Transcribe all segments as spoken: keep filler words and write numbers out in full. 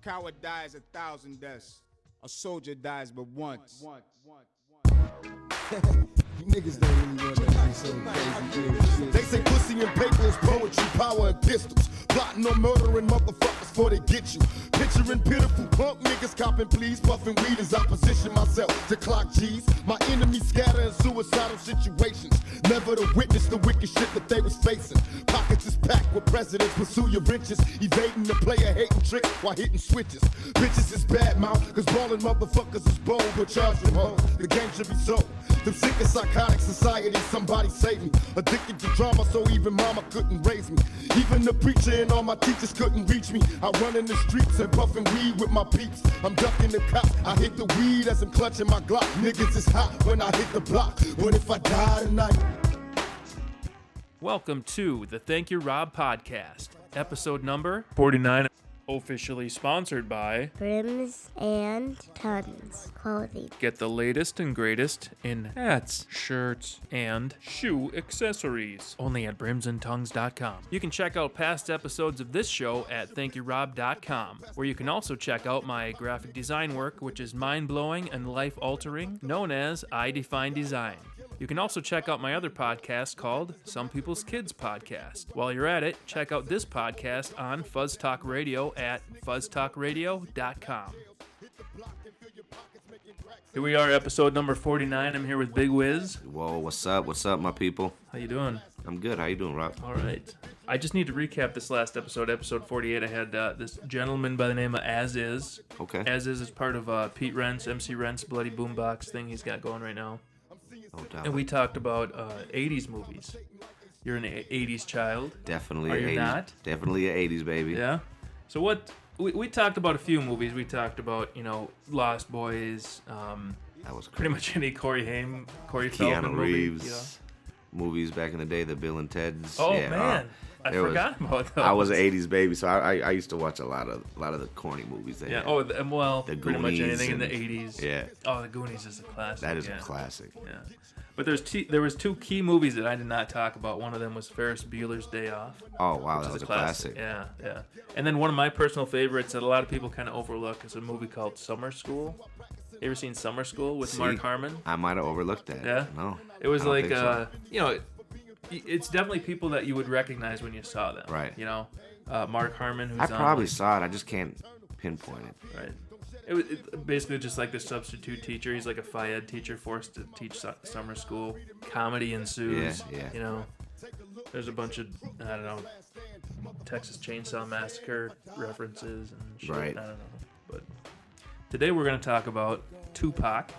coward dies a thousand deaths. A soldier dies but once. once, once, once. You niggas don't really want that to be so crazy. Yeah, they say pussy and paper is poetry, power and pistols. Plotting on murdering motherfuckers before they get you. Picturing pitiful punk niggas copping please, puffing weed as I position myself to clock G's. My enemies scatter in suicidal situations. Never to witness the wicked shit that they was facing. Pockets is packed with presidents, pursue your riches. Evading the player hating tricks while hitting switches. Bitches is bad mouth, cause ballin' motherfuckers is bold. But charge from home, the game should be sold. Them sick and psychotic society, somebody save me. Addicted to drama, so even mama couldn't raise me. Even the preacher and all my teachers couldn't reach me. I run in the streets and puffin' weed with my peeps. I'm ducking the cops, I hit the weed as I'm clutching my Glock. Niggas is hot when I hit the block. What if I die tonight? Welcome to the Thank You Rob podcast, episode number forty-nine. Officially sponsored by Brims and Tons Clothing. Get the latest and greatest in hats, shirts, and shoe accessories. Only at brims and tongues dot com. You can check out past episodes of this show at thank you rob dot com, where you can also check out my graphic design work, which is mind-blowing and life-altering, known as I Define Design. You can also check out my other podcast called Some People's Kids Podcast. While you're at it, check out this podcast on Fuzz Talk Radio at fuzz talk radio dot com. Here we are, episode number forty-nine. I'm here with Big Wiz. Whoa, what's up? What's up, my people? How you doing? I'm good. How you doing, Rob? All right. I just need to recap this last episode, episode forty-eight. I had uh, this gentleman by the name of As Is. Okay. As Is is part of uh, Pete Rent's, M C Rent's Bloody Boombox thing he's got going right now. Oh, doubt. And we talked about uh, eighties movies. You're an eighties child. Definitely Are a you eighties. not? Definitely a eighties baby. Yeah. So what? We, we talked about a few movies. We talked about, you know, Lost Boys. Um, That was pretty crazy. much any Corey Haim, Corey Feldman Keanu movie. Reeves. You know? Movies back in the day, the Bill and Ted's. Oh yeah, man, uh, I there was- forgot about those. I was an eighties baby, so I, I I used to watch a lot of a lot of the corny movies. They Yeah. had. Oh, the, well, The pretty much Goonies anything in the and- eighties. Yeah. Oh, the Goonies is a classic. That is yeah. a classic. Yeah. But there's t- there was two key movies that I did not talk about. One of them was Ferris Bueller's Day Off. Oh wow, which that is was a classic. Yeah, yeah. And then one of my personal favorites that a lot of people kind of overlook is a movie called Summer School. You ever seen Summer School with See, Mark Harmon? I might have overlooked that. Yeah? No. It was I don't like, think so. uh, you know, it, it's definitely people that you would recognize when you saw them. Right. You know, uh, Mark Harmon, who's I on, probably like, saw it. I just can't pinpoint it. Right. It was it, basically just like the substitute teacher. He's like a phy ed teacher forced to teach su- summer school. Comedy ensues. Yeah, yeah. You know, there's a bunch of, I don't know, Texas Chainsaw Massacre references and shit. Right. I don't know. But today we're going to talk about Tupac,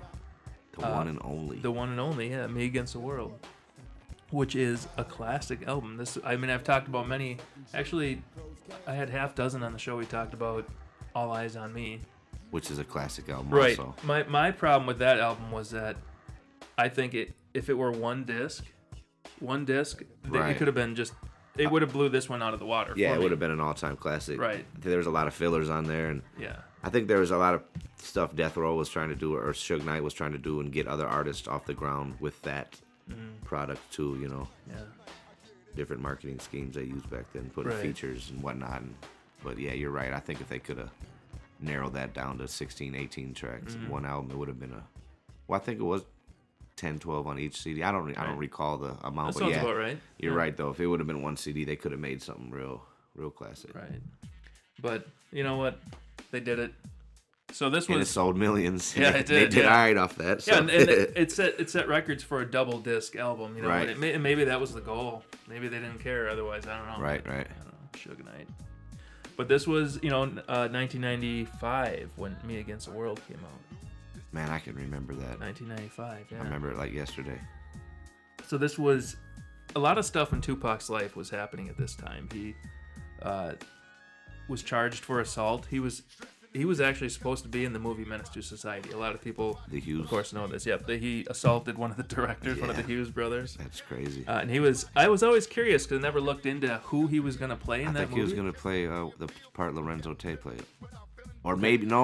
The Uh, one and only. the one and only, yeah, Me Against the World, which is a classic album. This, I mean, I've talked about many. Actually, I had half dozen on the show. We talked about All Eyes on Me. Which is a classic album Right. also. My my problem with that album was that I think it if it were one disc, one disc, th- it Right. could have been just it would have blew this one out of the water. Yeah, for it me. would have been an all-time classic. Right. I think there was a lot of fillers on there, and Yeah. I think there was a lot of stuff Death Row was trying to do, or Suge Knight was trying to do, and get other artists off the ground with that Mm. product too. You know, Yeah. different marketing schemes they used back then, putting Right. features and whatnot. And, but yeah, you're right. I think if they could have narrowed that down to sixteen, eighteen tracks Mm-hmm. in one album, it would have been a. Well, I think it was ten, twelve on each C D. I don't. Re- I don't Right. recall the amount, That but sounds yeah, about right. you're Yeah. right though. If it would have been one C D, they could have made something real, real classic. Right. But you know what? They did it. So this And it was sold millions. Yeah, it They did, did yeah. all right off that. So. yeah, and, and it, it set it set records for a double disc album. You know, Right. and, it may, and maybe that was the goal. Maybe they didn't care. Otherwise, I don't know. Right, right. I don't know. Suge Knight. But this was, you know, uh, nineteen ninety-five when Me Against the World came out. Man, I can remember that. nineteen ninety-five, yeah. I remember it like yesterday. So this was a lot of stuff in Tupac's life was happening at this time. He uh, was charged for assault. He was he was actually supposed to be in the movie Menace to Society. A lot of people, The Hughes. of course, know this. Yep, that he assaulted one of the directors, one of the Yeah. Hughes brothers. That's crazy. Uh, and he was. I was always curious because I never looked into who he was going to play in I that think movie. he was gonna play uh, the part Lorenzo Tate played, or maybe no,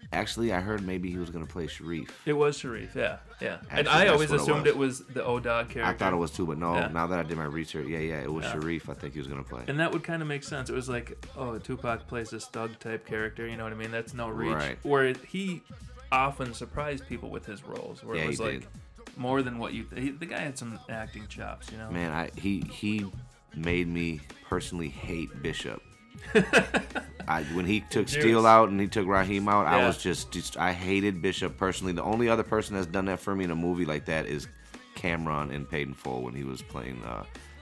Actually, I heard maybe he was gonna play Sharif. It was Sharif, yeah, yeah. and Actually, I that's always what it assumed was. it was the O-Dog character. I thought it was too, but no. Yeah. Now that I did my research, yeah, yeah, it was Yeah. Sharif. I think he was gonna play. And that would kind of make sense. It was like, oh, Tupac plays this thug type character. You know what I mean? That's no reach. Right. Where he often surprised people with his roles. Where Yeah, it he was like did. more than what you. He, the guy had some acting chops. You know. Man, I he he made me personally hate Bishop. I, when he took Juice. Steele out and he took Raheem out, I Yeah. was just, just I hated Bishop personally. The only other person that's done that for me in a movie like that is Cameron in Paid in Full when he was playing uh,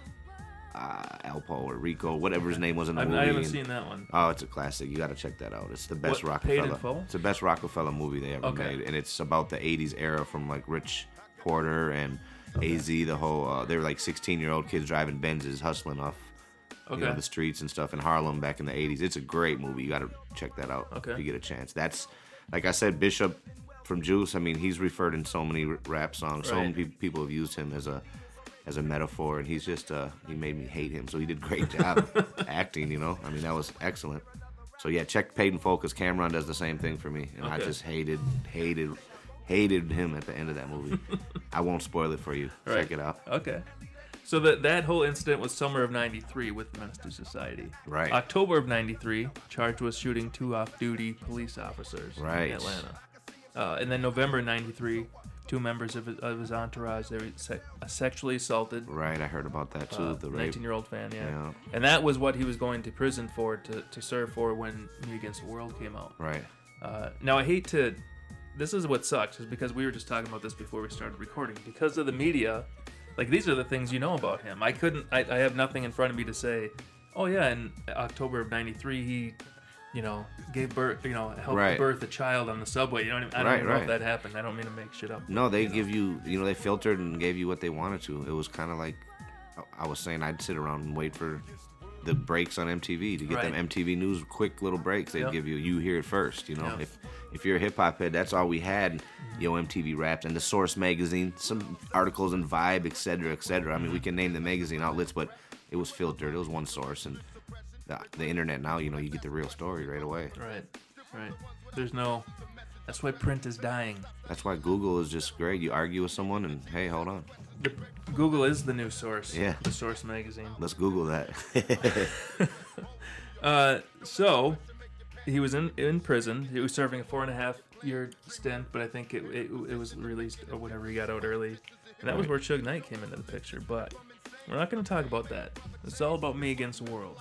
uh, Alpo or Rico, whatever his name was in the I've, movie. I haven't And- seen that one. Oh, it's a classic. You got to check that out. It's the best What, Paid in Rockefeller. Full? It's the best Rockefeller movie they ever Okay. made, and it's about the eighties era from like Rich Porter and A Z. The whole uh, they were like sixteen year old kids driving Benzes, hustling off Okay. you know, the streets and stuff in Harlem back in the eighties. It's a great movie. You got to check that out Okay. if you get a chance. That's like I said, Bishop from Juice. I mean, he's referred in so many r- rap songs. So Right. many pe- people have used him as a as a metaphor, and he's just uh he made me hate him. So he did a great job acting. You know, I mean that was excellent. So yeah, check Paid in Full because Cameron does the same thing for me, and I Okay. just hated hated hated him at the end of that movie. I won't spoil it for you. Right. Check it out. Okay. So that that whole incident was summer of ninety-three with the Menace to Society. Right. October of ninety-three, charged with shooting two off-duty police officers Right. in Atlanta. Uh, and then November ninety-three, two members of his, of his entourage, they were se- sexually assaulted. Right, I heard about that too. Uh, the rape. nineteen-year-old fan, yeah. Yeah. And that was what he was going to prison for, to, to serve for when Me Against the World came out. Right. Uh, now, I hate to... This is what sucks, is because we were just talking about this before we started recording. Because of the media, like, these are the things you know about him. I couldn't... I, I have nothing in front of me to say, oh, yeah, in October of ninety-three, he, you know, gave birth, you know, helped Right. birth a child on the subway. You know what I mean? I don't Right, even know right. if that happened. I don't mean to make shit up. No, they give you, you know, they filtered and gave you what they wanted to. It was kind of like, I was saying, I'd sit around and wait for the breaks on M T V to get them Right. M T V News quick little breaks. They'd Yep. give you, you hear it first, you know. Yep. If if you're a hip hop head, that's all we had. Yo, M T V Raps and the Source magazine, some articles in Vibe, et cetera, et cetera. I mean, we can name the magazine outlets, but it was filtered. It was one source, and the, the internet now, you know, you get the real story right away. Right, right. There's no... That's why print is dying. That's why Google is just great. You argue with someone, and hey, hold on, The, Google is the new source. Yeah. The Source magazine. let's Google that. Uh, so he was in in prison. He was serving a four and a half year stint, but I think it it, it was released or whatever. He got out early, and that was Right. where Suge Knight came into the picture. But we're not going to talk about that. It's all about Me Against the World.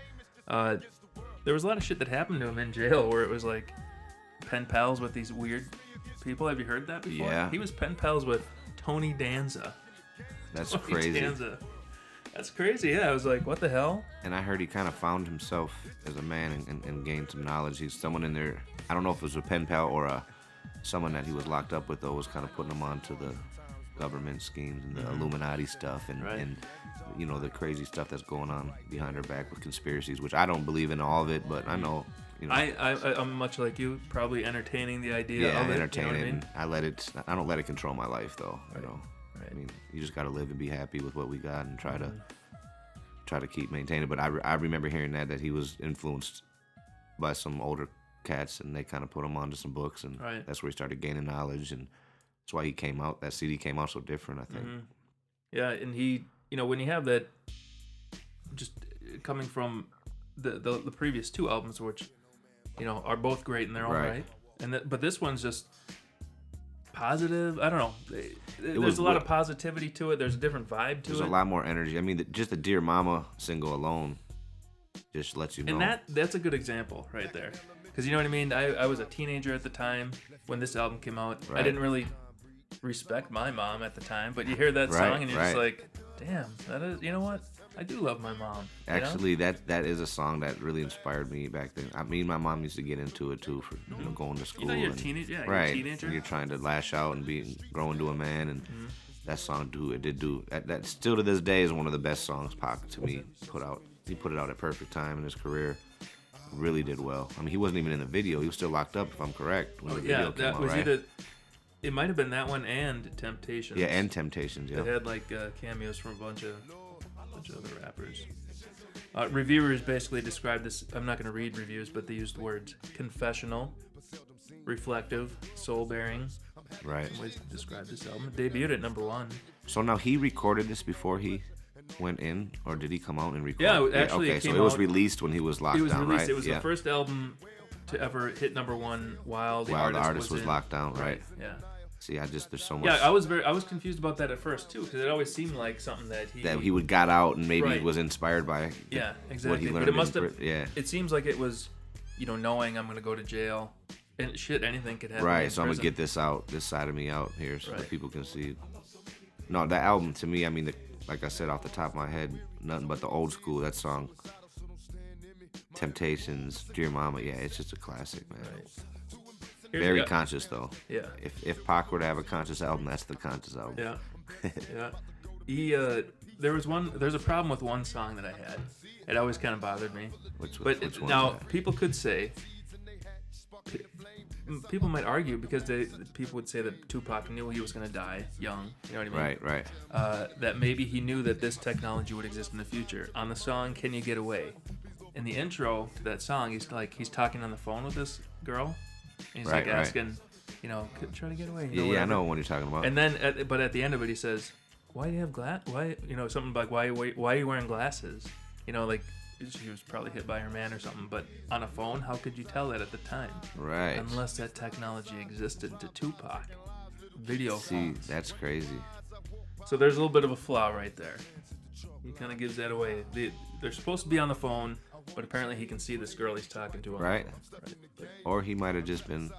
Uh, there was a lot of shit that happened to him in jail, where it was like pen pals with these weird people. Have you heard that before? Yeah. He was pen pals with Tony Danza. That's Tony crazy. Danza. That's crazy. Yeah, I was like, what the hell? And I heard he kind of found himself as a man and, and, and gained some knowledge. He's someone in there. I don't know if it was a pen pal or a someone that he was locked up with, though, was kind of putting him on to the government schemes and the Illuminati stuff and, Right. and you know the crazy stuff that's going on behind her back with conspiracies, which I don't believe in all of it, but I know. You know, I, I I'm much like you, probably entertaining the idea yeah, of I it. entertain you know it. what I mean? And I let it. I don't let it control my life, though. You know, Right. I mean, you just got to live and be happy with what we got and try to Mm-hmm. try to keep maintaining. But I, re- I remember hearing that that he was influenced by some older cats, and they kind of put him onto some books, and Right. that's where he started gaining knowledge, and that's why he came out. That C D came out so different, I think. Mhm. Yeah, and he, you know, when you have that, just coming from the the, the previous two albums, which, you know, are both great in their own Right. right, and that, but this one's just positive. I don't know. There's was a lot lit- of positivity to it. There's a different vibe to There's it. a lot more energy. I mean, the, just the Dear Mama single alone just lets you know. And that that's a good example right there. Because you know what I mean? I, I was a teenager at the time when this album came out. I Right. didn't really respect my mom at the time, but you hear that Right, song and you're just right. like, damn, that is, you know what? I do love my mom. you know? Actually, that that is a song that really inspired me back then. I mean, my mom used to get into it too for you know, going to school. Mm-hmm. You know, you're a and- teenager. Yeah, right? you're a teenager. Mm-hmm. You're trying to lash out and be grow into a man, and that song do it did do that, that. Still to this day is one of the best songs Pac to me put out. He put it out at perfect time in his career. Really did well. I mean, he wasn't even in the video. He was still locked up, if I'm correct, when Oh, the yeah, video came that out, was right? either. It might have been that one and Temptations. Yeah, and Temptations. It Yeah. had like uh, cameos from a bunch of bunch of other rappers. Uh, reviewers basically describe this. I'm not going to read reviews, but they used the words confessional, reflective, soul-bearing. Right. Ways to describe this album. It debuted at number one. So now he recorded this before he went in, or did he come out and record? Yeah, actually, okay, it so came it was out- released when he was locked It was down, released. right? It was yeah. the first album to ever hit number one while the While artist, the artist was, in. locked down, right? Yeah. See, I just there's so much Yeah, I was very. I was confused about that at first too, because it always seemed like something that he. that he would got out and maybe Right. was inspired by Yeah, what exactly. he learned. But it must in, have. Brit- yeah. It seems like it was, you know, knowing I'm going to go to jail, and shit, anything could happen. Right, in so I'm gonna prison. get this out, this side of me out here, so Right. that people can see. No, that album to me, I mean, the, like I said off the top of my head, nothing but the old school. That song, Temptations, Dear Mama, yeah, it's just a classic, man. Right. Here's- Very yeah, conscious though. Yeah. If if Pac were to have a conscious album, that's the conscious album. Yeah. Yeah. He. Uh, there was one. There's a problem with one song that I had. It always kind of bothered me. Which, But which it- one's now that? people could say, pe- people might argue because they people would say that Tupac knew he was going to die young. You know what I mean? Right, right. Uh, that maybe he knew that this technology would exist in the future. On the song "Can You Get Away," in the intro to that song, he's like he's talking on the phone with this girl. And he's Right, like right. asking, you know, "Could- try to get away. You Yeah, know, yeah, I whatever." know what you're talking about. And then, at, but at the end of it, he says, "Why do you have glass? Why, you know, something like why, why, why are you wearing glasses? You know, like she was probably hit by her man or something. But on a phone, how could you tell that at the time? right. Unless that technology existed to Tupac, video See, phones. that's crazy. So there's a little bit of a flaw right there. He kind of gives that away. They, they're supposed to be on the phone, but apparently he can see this girl he's talking to. On Right. the phone. Right. Or he might have just been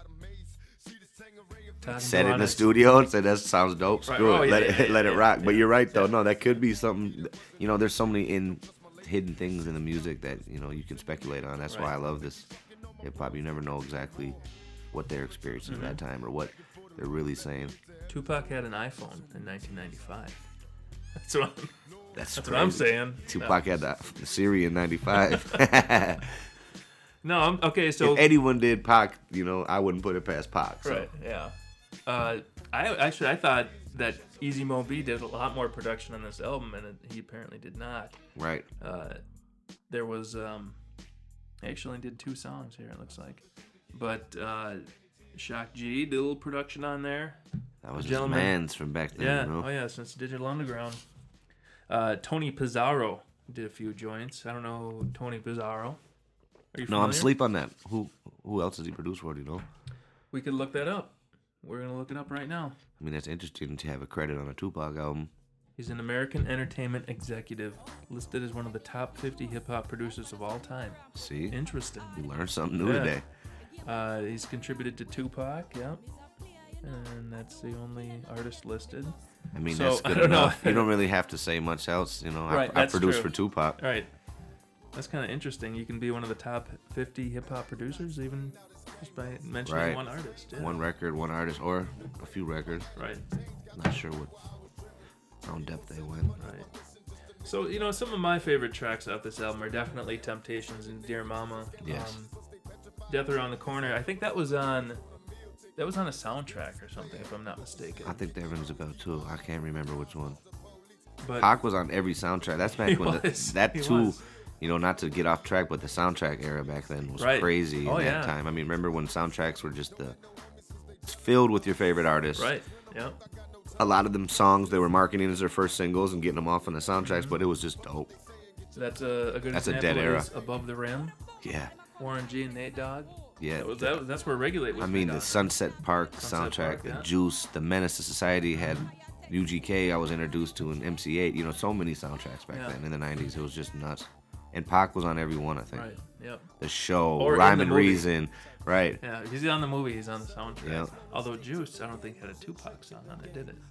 Talking said to it in the honest- studio and said that sounds dope. Right. Screw Oh, it, yeah, let yeah, it yeah, let it yeah, rock. yeah. But you're right though. No, that could be something. You know, there's so many in hidden things in the music that you know you can speculate on. That's why Right. I love this hip hop. You never know exactly what they're experiencing at that Mm-hmm. time or what they're really saying. Tupac had an iPhone in nineteen ninety-five. That's what I'm, That's, that's what I'm crazy. saying. Tupac had the, the Siri in ninety-five. No, I'm okay. So If anyone did Pac, you know, I wouldn't put it past Pac. So. right, yeah. Uh, I actually I thought that Easy Mo B did a lot more production on this album, and it, he apparently did not. Right. Uh, there was um, actually did two songs here. It looks like, but uh, Shock G did a little production on there. That was just Gentleman. man's from back then. Yeah. You know? Oh yeah, since Digital Underground. Uh, Tony Pizarro did a few joints. I don't know Tony Pizarro. Are you No, I'm familiar? asleep on that. Who who else does he produce for? Do you know? We could look that up. We're gonna look it up right now. I mean, that's interesting to have a credit on a Tupac album. He's an American entertainment executive, listed as one of the top fifty hip-hop producers of all time. See, Interesting. you learned something new Yeah. today. Uh, he's contributed to Tupac, yeah. And that's the only artist listed. I mean, So, that's I good don't know. enough. You don't really have to say much else. You know, Right, I, I that's produced true. for Tupac. All right. That's kind of interesting. You can be one of the top fifty hip-hop producers even just by mentioning Right. one artist. Yeah. One record, one artist, or a few records. Right, Not sure what how in depth they went. right. So, you know, some of my favorite tracks off this album are definitely Temptations and Dear Mama. Yes. Um, Death Around the Corner. I think that was on that was on a soundtrack or something, if I'm not mistaken. I think that rings a bell too. I can't remember which one. But Pac was on every soundtrack. That's back He when was. the, that He too. was. You know, not to get off track, but the soundtrack era back then was Right. crazy Oh, in that yeah. time. I mean, remember when soundtracks were just the filled with your favorite artists. right, yeah. A lot of them songs they were marketing as their first singles and getting them off on the soundtracks, Mm-hmm. but it was just dope. That's a, a good That's a example. dead era. is Above the Rim, Yeah, Warren G and Nate Dogg. yeah. That was, that was, that's where Regulate was I mean, made the on. Sunset Park Sunset soundtrack, Park, the yeah. Juice, the Menace to Society had U G K. I was introduced to in M C eight. You know, so many soundtracks back Yeah. then in the nineties. It was just nuts. And Pac was on every one, I think. Right, yep. The Show, Or in Rhyme the and movie. Reason, right? Yeah, he's on the movie, he's on the soundtrack. Yeah. Although Juice, I don't think had a Tupac song on it, did it?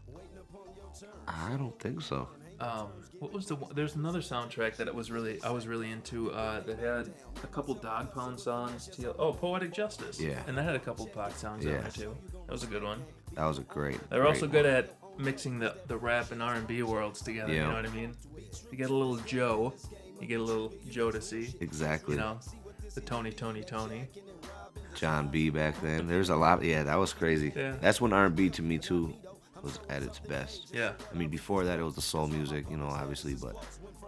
I don't think so. Um, what was the one? There's another soundtrack that it was really I was really into uh, that had a couple Dog Pound songs. To, oh, Poetic Justice. Yeah. And that had a couple Pac songs on Yeah. there too. That was a good one. That was a great. They were great also one. good at mixing the, the rap and R and B worlds together. You Yeah. know what I mean? You get a little Joe, you get a little Jodeci. Exactly. You know, the Tony, Tony, Tony. John B back then. There's a lot. Yeah, that was crazy. Yeah. That's when R and B to me too was at its best. Yeah. I mean, before that it was the soul music, you know, obviously, but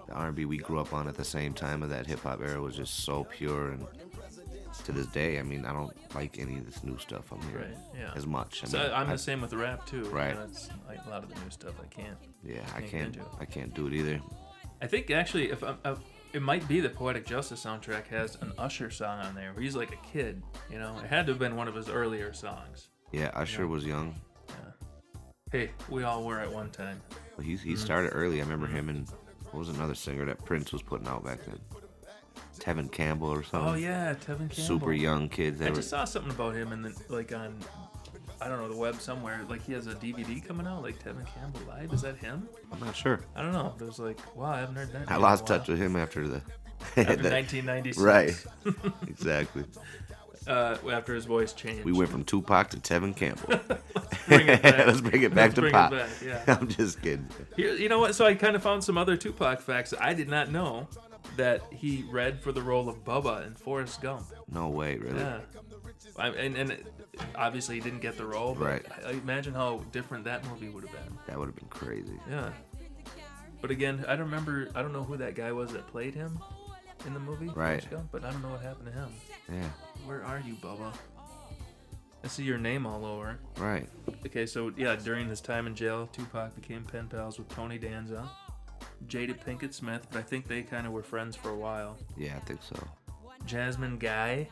the R and B we grew up on at the same time of that hip hop era was just so pure, and to this day, I mean, I don't like any of this new stuff I'm hearing Right, yeah. as much. I So mean, I'm I- the same with the rap too. Right. You know, it's like a lot of the new stuff I can't. Yeah, I Can't can't. get into it. I can't do it either. I think actually, if I'm, uh, it might be the Poetic Justice soundtrack has an Usher song on there where he's like a kid. You know, it had to have been one of his earlier songs. Yeah, Usher Yeah. was young. Hey, we all were at one time. But he Mm-hmm. he started early. I remember him and what was another singer that Prince was putting out back then? Tevin Campbell or something. Oh yeah, Tevin Campbell. Super young kids. They I were. just saw something about him and then like on, I don't know, the web somewhere. Like he has a D V D coming out, like Tevin Campbell Live. Is that him? I'm not sure. I don't know. There's like, wow, I haven't heard that. I name lost in a while. touch with him after the. After that- nineteen ninety-six. Right. Exactly. Uh, after his voice changed. We went from Tupac to Tevin Campbell. Bring it back. Let's bring it back Let's to bring it Pop. back, yeah. I'm just kidding. Here, you know what? So I kind of found some other Tupac facts. I did not know that he read for the role of Bubba in Forrest Gump. No way, really. Yeah. I, and and it, obviously he didn't get the role, but Right. I, I imagine how different that movie would have been. That would have been crazy. Yeah. But again, I don't remember. I don't know who that guy was that played him in the movie. Right. Forrest Gump, but I don't know what happened to him. Yeah. Where are you, Bubba? I see your name all over. Right. Okay, so yeah, during his time in jail, Tupac became pen pals with Tony Danza, Jada Pinkett Smith, but I think they kind of were friends for a while. Yeah, I think so. Jasmine Guy.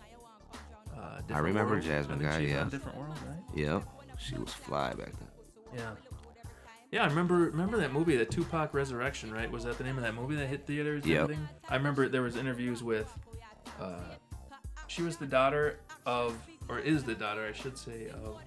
Uh, Different remember World. Jasmine I think Guy, she's yeah. on Different World, right? Yep. She was fly back then. Yeah. Yeah, I remember remember that movie, the Tupac Resurrection, right? Was that the name of that movie that hit theaters and Yep. everything? I remember there was interviews with, uh, she was the daughter of, or is the daughter, I should say, of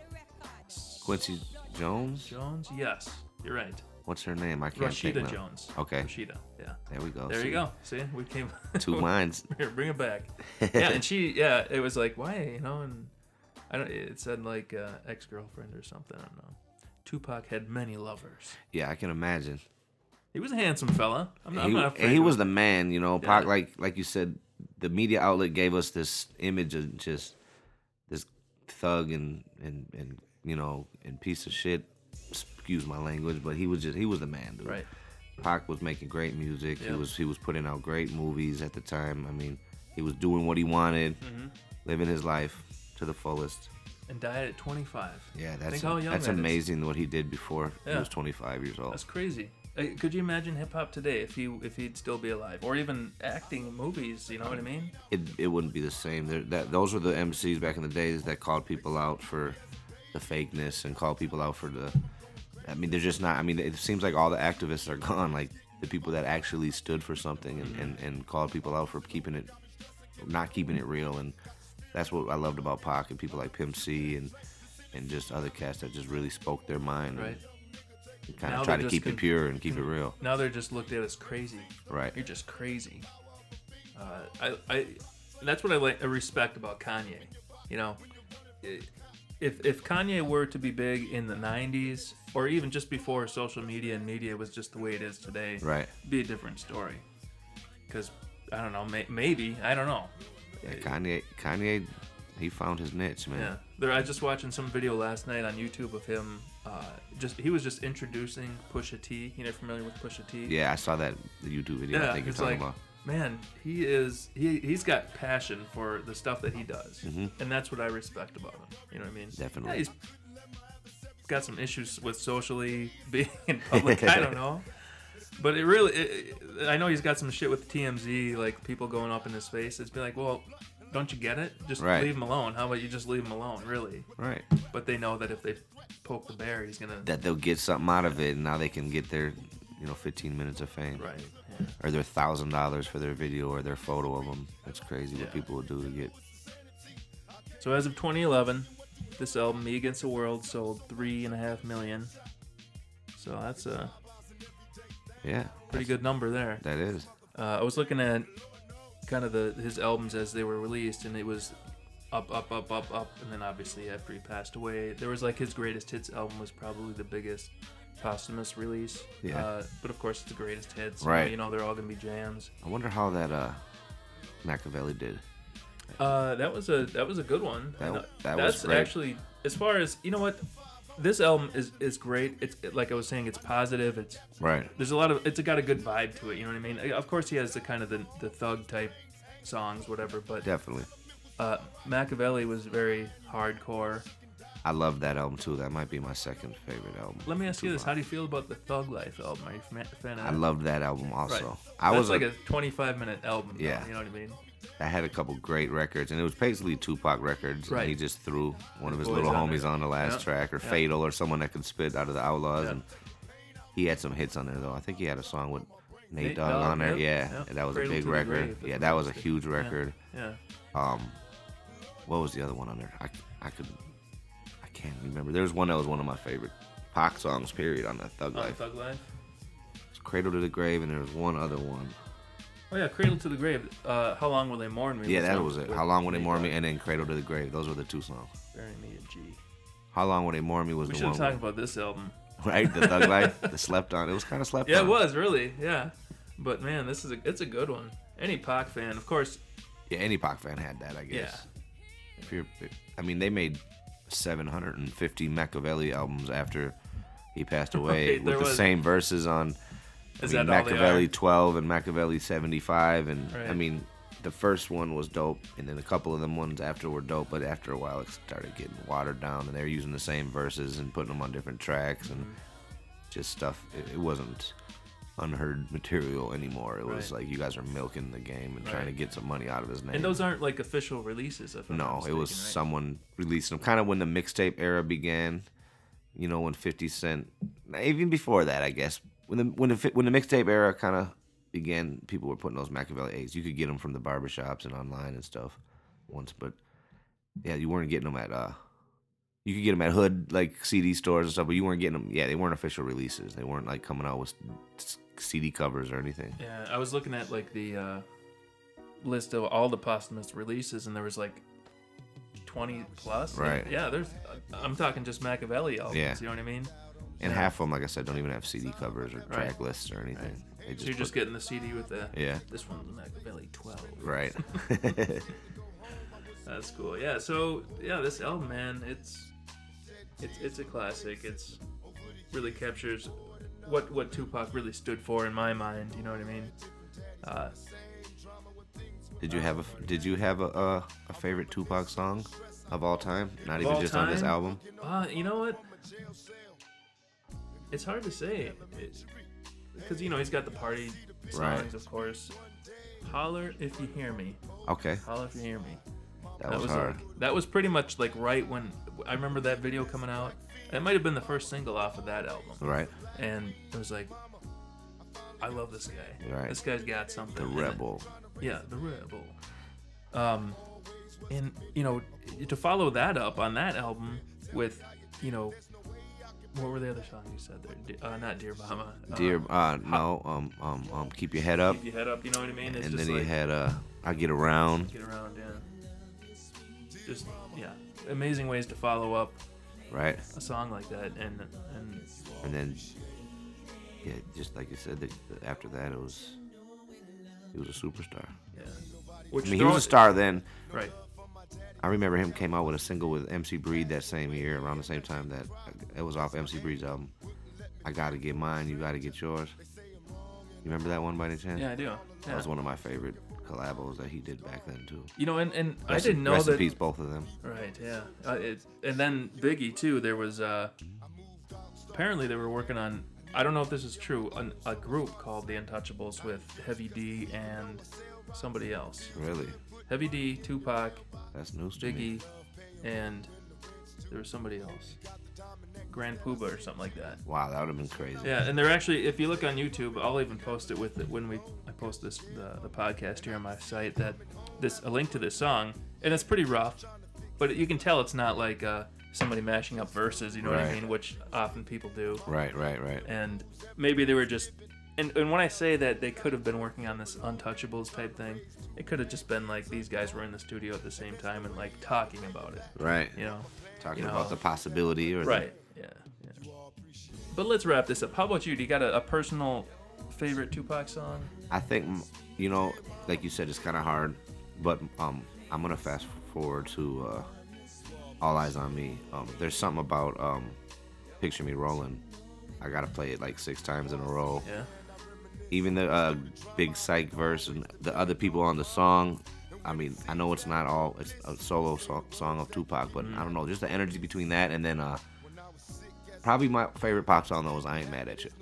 Quincy Jones? Jones? Yes, you're right. What's her name? I can't think Rashida now. Jones. Okay. Rashida, yeah. There we go. There See? you go. See, we came. Two minds. Here, bring it back. Yeah, and she, yeah, it was like, why, you know, and I don't. It said like uh, ex-girlfriend or something. I don't know. Tupac had many lovers. Yeah, I can imagine. He was a handsome fella. I'm not, I'm he, not afraid and he of was him. the man, you know. Pac, Yeah. like like you said, the media outlet gave us this image of just this thug and and and you know and piece of shit. Excuse my language, but he was just he was the man, dude. Right. Pac was making great music. Yeah. He was he was putting out great movies at the time. I mean, he was doing what he wanted, Mm-hmm. living his life to the fullest. And died at twenty-five. Yeah, that's Think how young that's that is. amazing what he did before he Yeah. was twenty-five years old. That's crazy. Uh, Could you imagine hip hop today if he if he'd still be alive, or even acting in movies? You know what I mean? It it wouldn't be the same. There, that those were the M Cs back in the days that called people out for the fakeness and called people out for the. I mean, they're just not. I mean, it seems like all the activists are gone. Like the people that actually stood for something and, and, and called people out for keeping it, not keeping it real. And that's what I loved about Pac and people like Pimp C and and just other cats that just really spoke their mind. Right. And kind Now of try they're to just keep con- it pure and keep it real. Now they're just looked at as crazy. Right. You're just crazy. Uh, I, I, that's what I like. I respect about Kanye. You know, I- if if Kanye were to be big in the nineties, or even just before social media and media was just the way it is today, Right. it'd be a different story. Because I don't know, may, maybe I don't know. Yeah, Kanye, Kanye, he found his niche, man. Yeah, there. I was just watching some video last night on YouTube of him. Uh, just he was just introducing Pusha T. You know, familiar with Pusha T? Yeah, I saw that the YouTube video. I think you're it's talking like, about. man, he is he he's got passion for the stuff that he does, Mhm. and that's what I respect about him. You know what I mean? Definitely. Yeah, he's got some issues with socially being in public. I don't know, but it really, it, it- I know he's got some shit with T M Z, like people going up in his face. It's been like, well, don't you get it? Just Right. leave him alone. How about you just leave him alone, really? Right. But they know that if they poke the bear, he's gonna. That they'll get something out of it, and now they can get their, you know, fifteen minutes of fame. Right. Yeah. Or their thousand dollars for their video or their photo of them. That's crazy Yeah. what people will do to get. So as of twenty eleven, this album, Me Against the World, sold three and a half million. So that's a Yeah. pretty that's- good number there. That is. Uh, I was looking at kind of the his albums as they were released, and it was up, up, up, up, up, and then obviously after he passed away, there was like his greatest hits album was probably the biggest posthumous release. Yeah. Uh, but of course, it's the greatest hits. Right. You know, they're all gonna be jams. I wonder how that uh, Machiavelli did. Uh, that was a that was a good one. That- And, uh, that was That's great. actually, as far as you know, what this album is, is great. It's it, like I was saying, it's positive. It's Right. There's a lot of it's got a good vibe to it. You know what I mean? Of course, he has the kind of the, the thug type songs, whatever. But Definitely. uh, Machiavelli was very hardcore. I love that album too. That might be my second favorite album. Let me ask you this: how do you feel about the Thug Life album? Are you a fan of I that? loved that album also. Right. I That's was like a, a twenty-five minute album. though, Yeah. You know what I mean? I had a couple great records, and it was basically Tupac records. Right. And he just threw one of his Boys little on homies there. on the last Yeah. track, or Yeah. Fatal, or someone that could spit out of the Outlaws. Yeah. And he had some hits on there though. I think he had a song with Nate, Nate Dogg Dogg, on there. yep, Yeah, yep. and that was Cradle a big to the record. Grave, Yeah, that's that what was a it's- huge yeah. record. Yeah. Um, what was the other one on there? I, I could, I can't remember. There was one that was one of my favorite Pac songs. Period on that Thug Oh, Life. Thug Life. It's Cradle to the Grave, and there was one other one. Oh yeah, Cradle to the Grave. Uh, How Long Will They Mourn Me? Yeah, that on- was it. with How Long Will They Nate Mourn Me, Dogg. and then Cradle to the Grave. Those were the two songs. Bury Me a G. How Long Will They Mourn Me was We the should one. have talked with- about this album. Right, the Thug Life, the slept on. It was kind of slept Yeah, on. it was really. Yeah, but man, this is a it's a good one. Any Pac fan, of course. Yeah, any Pac fan had that, I guess. Yeah. If you're, I mean, they made seven hundred fifty Machiavelli albums after he passed away Right, there with the was- same verses on. I Is mean, that all they Machiavelli are? twelve and Machiavelli seventy-five, and I Right. mean, the first one was dope, and then a couple of them ones after were dope, but after a while it started getting watered down, and they were using the same verses and putting them on different tracks and Mm-hmm. just stuff. It, it wasn't unheard material anymore. It was Right. like you guys are milking the game and trying to Right. get some money out of his name. And those aren't like official releases. If I'm not No, it mistaken, was right? someone releasing them. Kind of when the mixtape era began, you know, when fifty Cent, even before that, I guess, when the when the fi- when the mixtape era kind of began, people were putting those Machiavelli eights. You could get them from the barbershops and online and stuff once, but yeah, you weren't getting them at uh, you could get them at hood like C D stores and stuff, but you weren't getting them. Yeah, they weren't official releases. They weren't like coming out with s- C D covers or anything. Yeah, I was looking at like the uh, list of all the posthumous releases, and there was like twenty plus. Right. Yeah, there's. I'm talking just Machiavelli albums. Yeah. You know what I mean? And half of them, like I said, don't even have C D covers or track Right. lists or anything. Right. They So you're just put- getting the C D with the. Yeah. This one's Machiavelli twelve. Right. That's cool. Yeah. So yeah, this album, man, it's it's it's a classic. It's really captures what what Tupac really stood for in my mind. You know what I mean? Uh, Did you have a Did you have a a, a favorite Tupac song of all time? Not Of even all just on this time? album. uh, you know what? It's hard to say. Because, you know, he's got the party songs, Right. of course. Holler if you hear me. Okay, Holler if you hear me. that, was, hard. Like, that was pretty much like right when I remember that video coming out. It might have been the first single off of that album. Right, And it was like, I love this guy. Right. This guy's got something. the And it- rebel. Yeah, the rebel. Um, and you know, to follow that up on that album with, you know, what were the other songs you said there? De- Uh, not Dear Mama. Uh, Dear, uh, no, um, um, um, keep your head up. Keep your head up. You know what I mean? It's And just then like he had uh, I get around. get around. Yeah. Just yeah, amazing ways to follow up Right, a song like that, and and and then yeah, just like you said, that after that it was he was a superstar. yeah. Which I mean, he was throw- a star then. Right. I remember him came out with a single with M C Breed that same year, around the same time that it was off M C Breed's album. I Gotta Get Mine, You Gotta Get Yours. You remember that one by any chance? Yeah, I do. That Yeah. was one of my favorite collabos that he did back then too. You know, and, and I Rest didn't in, know rest that. in peace, both of them. Right, yeah. Uh, it, and then Biggie too. There was uh, apparently they were working on. I don't know if this is true. An, a group called the Untouchables with Heavy D and somebody else. Really, Heavy D, Tupac, that's news to me. Biggie, and there was somebody else. Grand Poobah or something like that. Wow, that would have been crazy. Yeah, and they're actually, if you look on YouTube, I'll even post it with it when we I post this the, the podcast here on my site. That this a link to this song, and it's pretty rough, but you can tell it's not like uh, somebody mashing up verses. You know what I Right. mean? Which often people do. Right, right, right. And maybe they were just. And, and when I say that they could have been working on this Untouchables type thing, it could have just been like these guys were in the studio at the same time and like talking about it. Right. You know. Talking you know, about the possibility or the- Right. Yeah, yeah. But let's wrap this up. How about you? Do you got a, a personal favorite Tupac song? I think, you know, like you said, it's kind of hard, but um, I'm gonna fast forward to uh, All Eyes on Me. Um, there's something about um, Picture Me Rolling. I gotta play it like six times in a row. Yeah. Even the uh, Big Psych verse and the other people on the song. I mean, I know it's not all, it's a solo so- song of Tupac, but mm. I don't know, just the energy between that and then uh, probably my favorite pop song though was I Ain't Mad At You.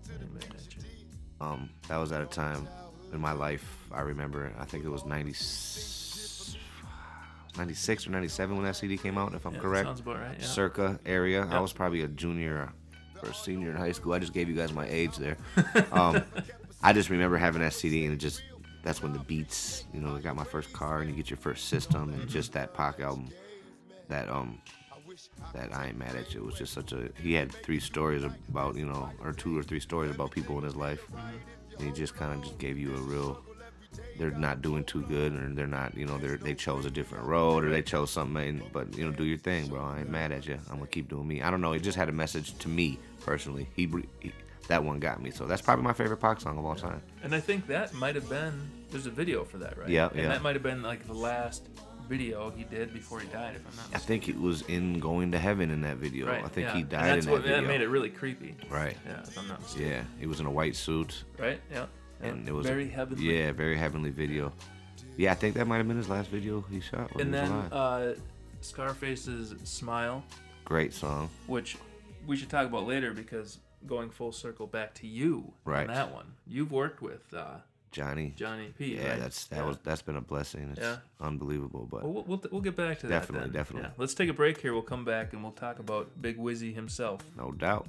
Um, that was at a time in my life, I remember, I think it was ninety-six or ninety-seven when that C D came out, if I'm yeah, correct. Sounds about right, yeah. Circa area. Yep. I was probably a junior or a senior in high school. I just gave you guys my age there. Um, I just remember having that C D and it just, that's when the beats, you know, I got my first car and you get your first system and mm-hmm. just that Pac album, that, um, that I Ain't Mad At You. It was just such a, he had three stories about, you know, or two or three stories about people in his life. Mm-hmm. And he just kind of just gave you a real, they're not doing too good, or they're not, you know, they they chose a different road, or they chose something, but, you know, do your thing, bro. I ain't mad at you. I'm going to keep doing me. I don't know. It just had a message to me, personally. He, he that one got me. So that's probably my favorite Pac song of all time. And I think that might have been, there's a video for that, right? Yeah, and yeah. that might have been, like, the last video he did before he died, if I'm not mistaken. I think it was in Going to Heaven in that video. Right, I think yeah. he died and that's in what, that video. That made it really creepy. Right. Yeah, if I'm not mistaken. Yeah, he was in a white suit. Right, yeah. yeah. And it was very a, heavenly. Yeah, very heavenly video. Yeah, I think that might have been his last video he shot. When and he was then alive. uh, Scarface's Smile. Great song. Which we should talk about later because going full circle back to you right. on that one. You've worked with uh, Johnny. Johnny P. Yeah, right? that's that yeah. was that's been a blessing. It's yeah. unbelievable. But well, we'll we'll, we'll get back to definitely, that. Definitely, definitely. Yeah. Let's take a break here. We'll come back and we'll talk about Big Wizzy himself. No doubt.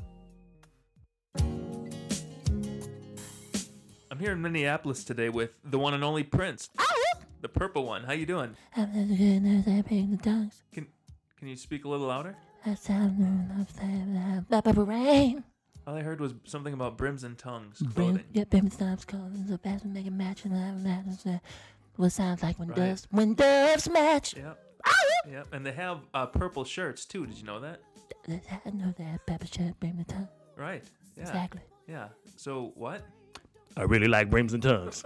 I'm here in Minneapolis today with the one and only Prince, the purple one. How you doing? Can Can you speak a little louder? All I heard was something about brims and tongues clothing. Yeah, brims and tongues clothing. So fast we make a match and what sounds like when right. doves when doves match. Yep. Yep. And they have uh, purple shirts too. Did you know that? I know that pepper shirt, brim and tongue. Right. Yeah. Exactly. Yeah. So what? I really like brims and tongues.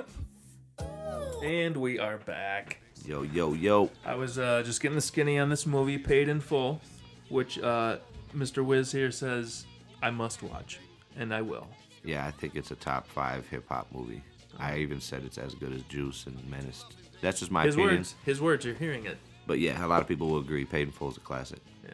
And we are back. Yo, yo, yo. I was uh, just getting the skinny on this movie, Paid in Full, which uh, Mister Wiz here says I must watch, and I will. Yeah, I think it's a top five hip hop movie. I even said it's as good as Juice and Menace. That's just my his opinion. Words, his words, you're hearing it. But yeah, a lot of people will agree. Paid in Full is a classic. Yeah.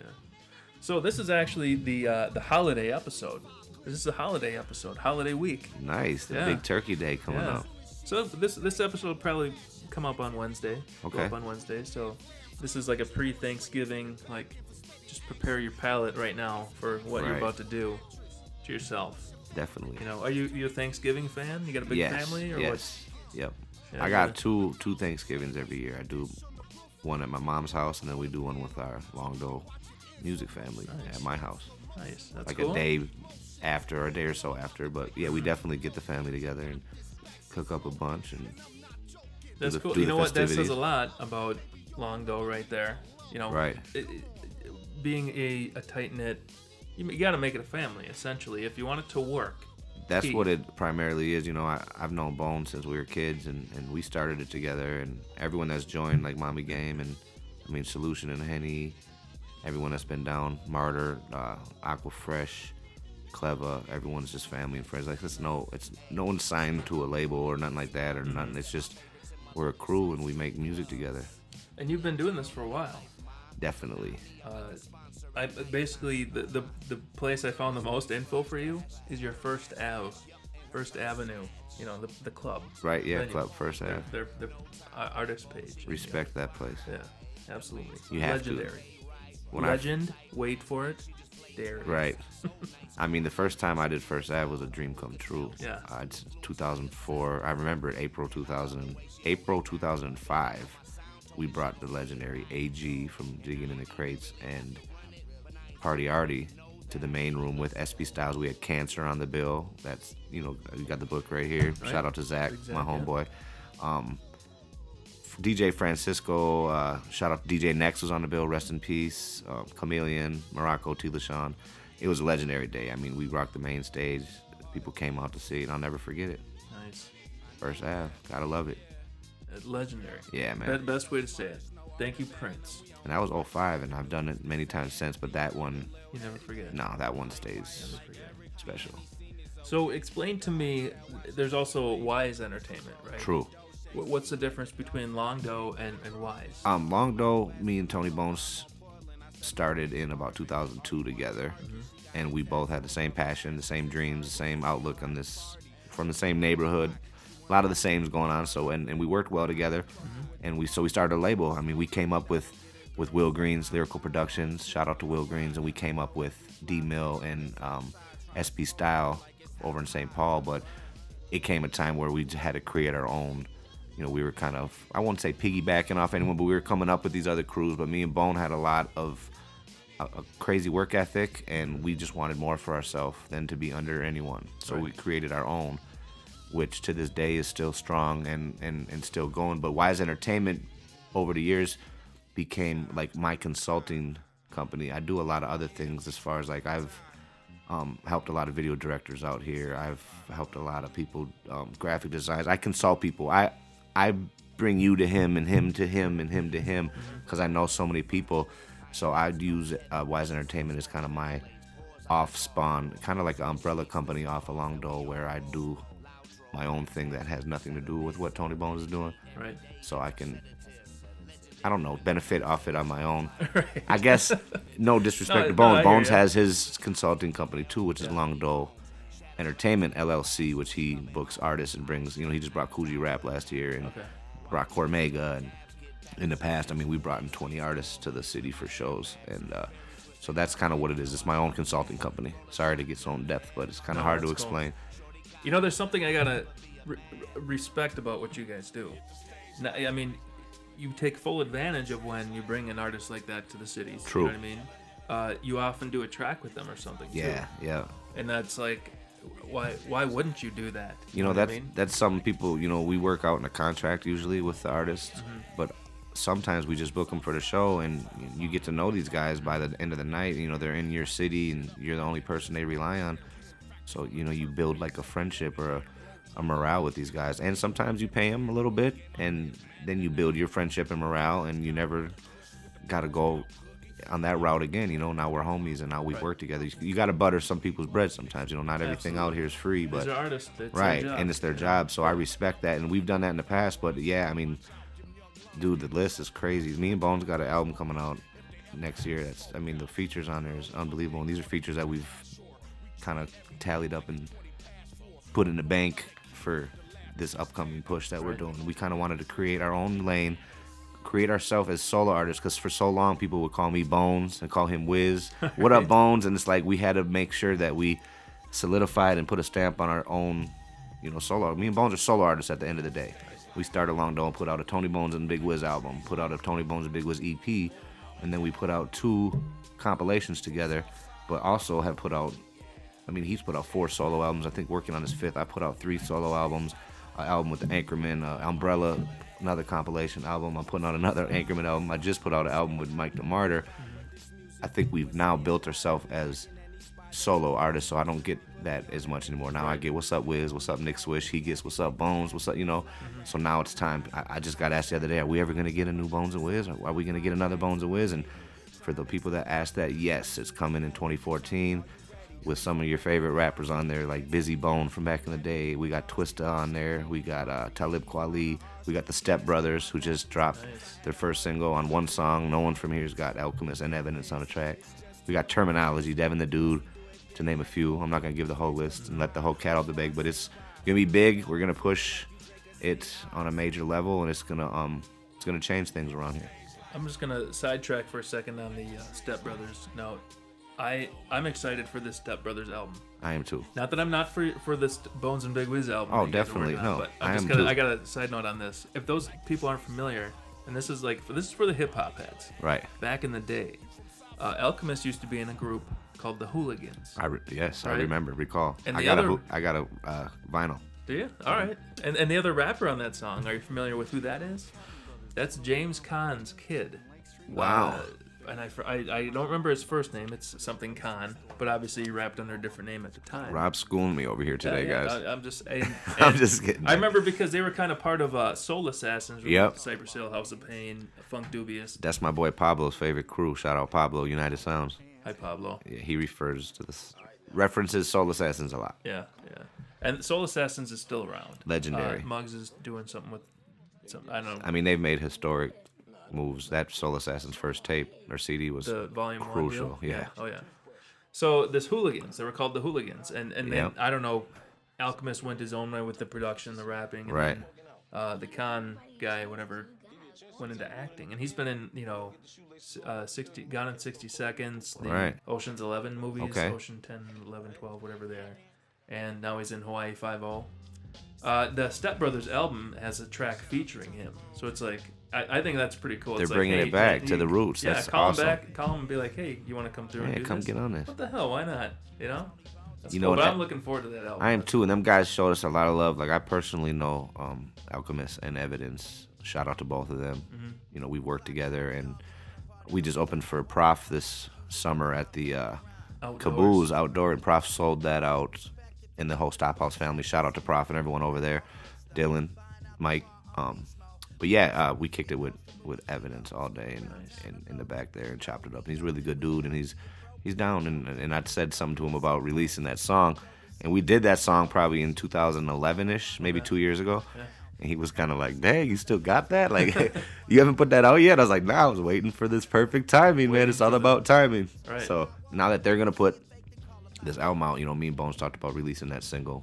So this is actually the uh, the holiday episode. This is the holiday episode, holiday week. Nice, the yeah. big Turkey Day coming yeah. up. So this this episode will probably come up on Wednesday. Okay. Go up on Wednesday. So this is like a pre-Thanksgiving, like just prepare your palate right now for what right. you're about to do to yourself. Definitely. You know, are you you a Thanksgiving fan? You got a big yes. family or yes. what? Yep. Yeah, I got yeah. two two Thanksgivings every year. I do one at my mom's house, and then we do one with our Longdo music family nice. at my house. Nice. That's like cool. a day after or a day or so after. But yeah, we definitely get the family together and cook up a bunch and that's do the, cool. do You the know what? That festivities. says a lot about Longdo right there. You know, right. It, it, being a, a tight knit, you, you got to make it a family essentially if you want it to work. That's Key. what it primarily is. You know, I, I've known Bone since we were kids, and, and we started it together. And everyone that's joined, like Mommy Game, and I mean Solution and Henny, everyone that's been down, Martyr, uh, Aqua Fresh, Clever, everyone's just family and friends. Like it's no, it's no one's signed to a label or nothing like that or mm-hmm. nothing. It's just we're a crew and we make music together. And you've been doing this for a while. Definitely. Uh, I basically the, the the place I found the most info for you is your First Ave, First Avenue. You know the the club. Right. Yeah. venue. Club First Ave. Their, their, their uh, artist page. Respect yeah. that place. Yeah. Absolutely. You have Legendary. to. When Legend. I... Wait for it. Dare. Right. I mean, the first time I did First Ave was a dream come true. Yeah. Uh, it's two thousand four. I remember it, April two thousand. April two thousand five. We brought the legendary A G from Digging in the Crates and Party Artie to the main room with S P Styles. We had Cancer on the bill. That's, you know, you got the book right here. Right. Shout out to Zach, Exactly. my homeboy. Um, D J Francisco, uh, shout out to D J Nex was on the bill, rest in peace. Uh, Chameleon, Morocco, T. LaShawn. It was a legendary day. I mean, we rocked the main stage. People came out to see it. I'll never forget it. Nice. First Ave, gotta love it. Legendary. Yeah, man. Be- best way to say it. Thank You, Prince. And that was oh five, and I've done it many times since, but that one, You never forget. no, that one stays Never forget. special. So explain to me, there's also Wise Entertainment, right? True. Wh- What's the difference between Long Doe and, and Wise? Um, Long Doe, me and Tony Bones started in about two thousand two together, Mm-hmm. and we both had the same passion, the same dreams, the same outlook on this, from the same neighborhood. A lot of the same's going on. So and, and we worked well together, Mm-hmm. and we so we started a label. I mean, we came up with with Will Green's Lyrical Productions. Shout out to Will Green's, and we came up with D Mill and um, S P Style over in Saint Paul. But it came a time where we j- had to create our own. You know, we were kind of, I won't say piggybacking off anyone, but we were coming up with these other crews. But me and Bone had a lot of a, a crazy work ethic, and we just wanted more for ourselves than to be under anyone. So Right. we created our own, which to this day is still strong and, and, and still going. But Wise Entertainment, over the years, became like my consulting company. I do a lot of other things as far as like I've um, helped a lot of video directors out here. I've helped a lot of people, um, graphic designers. I consult people. I I bring you to him and him to him and him to him because I know so many people. So I'd use uh, Wise Entertainment as kind of my off spawn, kind of like an umbrella company off of Long Doe, where I do my own thing that has nothing to do with what Tony Bones is doing. Right. So I can, I don't know, benefit off it on my own. I guess, no disrespect No, to no, Bones. I hear Bones ya. has his consulting company too, which is Long Doe Entertainment L L C, which he books artists and brings, you know, he just brought Coogee Rap last year and Okay. brought Cormega. And in the past, I mean, we brought in twenty artists to the city for shows. And uh, so that's kind of what it is. It's my own consulting company. Sorry to get so in depth, but it's kind No, of hard to that's cool. explain. You know, there's something I gotta re- respect about what you guys do. Now, I mean, you take full advantage of when you bring an artist like that to the cities. True. You know what I mean? Uh, you often do a track with them or something. too. Yeah, yeah. And that's like, why why wouldn't you do that? You know, what that's I mean? that's some people, you know, we work out in a contract usually with the artists, Mm-hmm. but sometimes we just book them for the show, and you get to know these guys by the end of the night. You know, they're in your city, and you're the only person they rely on. So, you know, you build like a friendship or a, a morale with these guys. And sometimes you pay them a little bit, and then you build your friendship and morale, and you never got to go on that route again. You know, now we're homies, and now we Right. work together. You, you got to butter some people's bread sometimes. You know, not everything out here is free, but These are artists. It's their right, job. and it's their job, so I respect that, and we've done that in the past. But yeah, I mean, dude, the list is crazy. Me and Bones got an album coming out next year. That's, I mean, the features on there is unbelievable, and these are features that we've kind of tallied up and put in the bank for this upcoming push that we're Right. doing. We kind of wanted to create our own lane, create ourselves as solo artists, because for so long people would call me Bones and call him Wiz. What up, Bones? And it's like we had to make sure that we solidified and put a stamp on our own, you know, solo. Me and Bones are solo artists at the end of the day. We started Long Doe and put out a Tony Bones and Big Wiz album, put out a Tony Bones and Big Wiz E P, and then we put out two compilations together, but also have put out, I mean, he's put out four solo albums. I think working on his fifth. I put out three solo albums, an album with the Anchorman, uh, Umbrella, another compilation album. I'm putting out another Anchorman album. I just put out an album with Mike the Martyr. I think we've now built ourselves as solo artists, so I don't get that as much anymore. Now I get what's up Wiz, what's up Nick Swish, he gets what's up Bones, what's up, you know. So now it's time. I, I just got asked the other day, are we ever gonna get a new Bones and Wiz? Or are we gonna get another Bones and Wiz? And for the people that asked that, yes, it's coming in twenty fourteen with some of your favorite rappers on there, like Busy Bone from back in the day. We got Twista on there. We got uh, Talib Kweli. We got the Step Brothers, who just dropped Nice. their first single on one song. No one from here's got Alchemist and Evidence on the track. We got Terminology, Devin the Dude, to name a few. I'm not gonna give the whole list and let the whole cat out the bag, but it's gonna be big. We're gonna push it on a major level, and it's gonna um it's gonna change things around here. I'm just gonna sidetrack for a second on the uh, Step Brothers note. I I'm excited for this Step Brothers album. I am too. Not that I'm not for for this Bones and Big Wiz album. Oh, that you guys are definitely. working on, No, but I'm I just am gonna, too. I got a side note on this. If those people aren't familiar, and this is like this is for the hip hop heads. Right. Back in the day, uh, Alchemist used to be in a group called the Hooligans. I re- yes, I Right. remember, recall. And I the got other- a hoo- I got a uh, vinyl. Do you? All right. And and the other rapper on that song, are you familiar with who that is? That's James Caan's kid. Wow. Uh, and I, I, I don't remember his first name. It's something Khan, but obviously he rapped under a different name at the time. Rob schooling me over here today, Yeah, yeah, guys. I, I'm just, and, I'm and just kidding. I remember because they were kind of part of uh, Soul Assassins. Yep. Cypress Hill, House of Pain, Funk Dubious. That's my boy Pablo's favorite crew. Shout out Pablo, United Sounds. Hi, Pablo. Yeah, he refers to this, references Soul Assassins a lot. Yeah, yeah. And Soul Assassins is still around. Legendary. Uh, Muggs is doing something with, some, I don't know. I mean, they've made historic moves. That Soul Assassins first tape or C D was the volume crucial. one deal? Yeah. Oh yeah. So this Hooligans, they were called the Hooligans, and and then Yep. I don't know, Alchemist went his own way with the production, the rapping, and Right. then, uh, the Khan guy, whatever, went into acting, and he's been in you know, uh, sixty Gone in sixty Seconds, the Right. Ocean's Eleven movies, Okay. Ocean ten, eleven, twelve, whatever they are, and now he's in Hawaii Five-O. Uh, the Step Brothers album has a track featuring him, so it's like I, I think that's pretty cool. They're It's like, bringing hey, it back yeah, to you- the roots. Yeah, That's call awesome. him back, call him and be like, hey, you want to come through and Yeah, do come this? get on this. What the hell? Why not? You know. That's You cool, know but what, I'm looking forward to that album. I am too, and them guys showed us a lot of love. Like I personally know um, Alchemist and Evidence. Shout out to both of them. Mm-hmm. You know, we worked together, and we just opened for Prof this summer at the uh, Outdoors. Caboose Outdoor, and Prof sold that out. And the whole Stop House family. Shout out to Prof and everyone over there, Dylan, Mike. Um, but yeah, uh, we kicked it with, with Evidence all day and, Nice. and in the back there and chopped it up. And he's a really good dude, and he's he's down. And and I said something to him about releasing that song, and we did that song probably in two thousand eleven ish, maybe two years ago. Yeah. And he was kind of like, "Dang, you still got that? Like, you haven't put that out yet?" I was like, "Nah, I was waiting for this perfect timing, man. Waiting It's all for the- about timing." Right. So now that they're gonna put this album out, you know, me and Bones talked about releasing that single,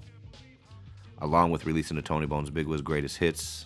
along with releasing the Tony Bones Big Wiz Greatest Hits.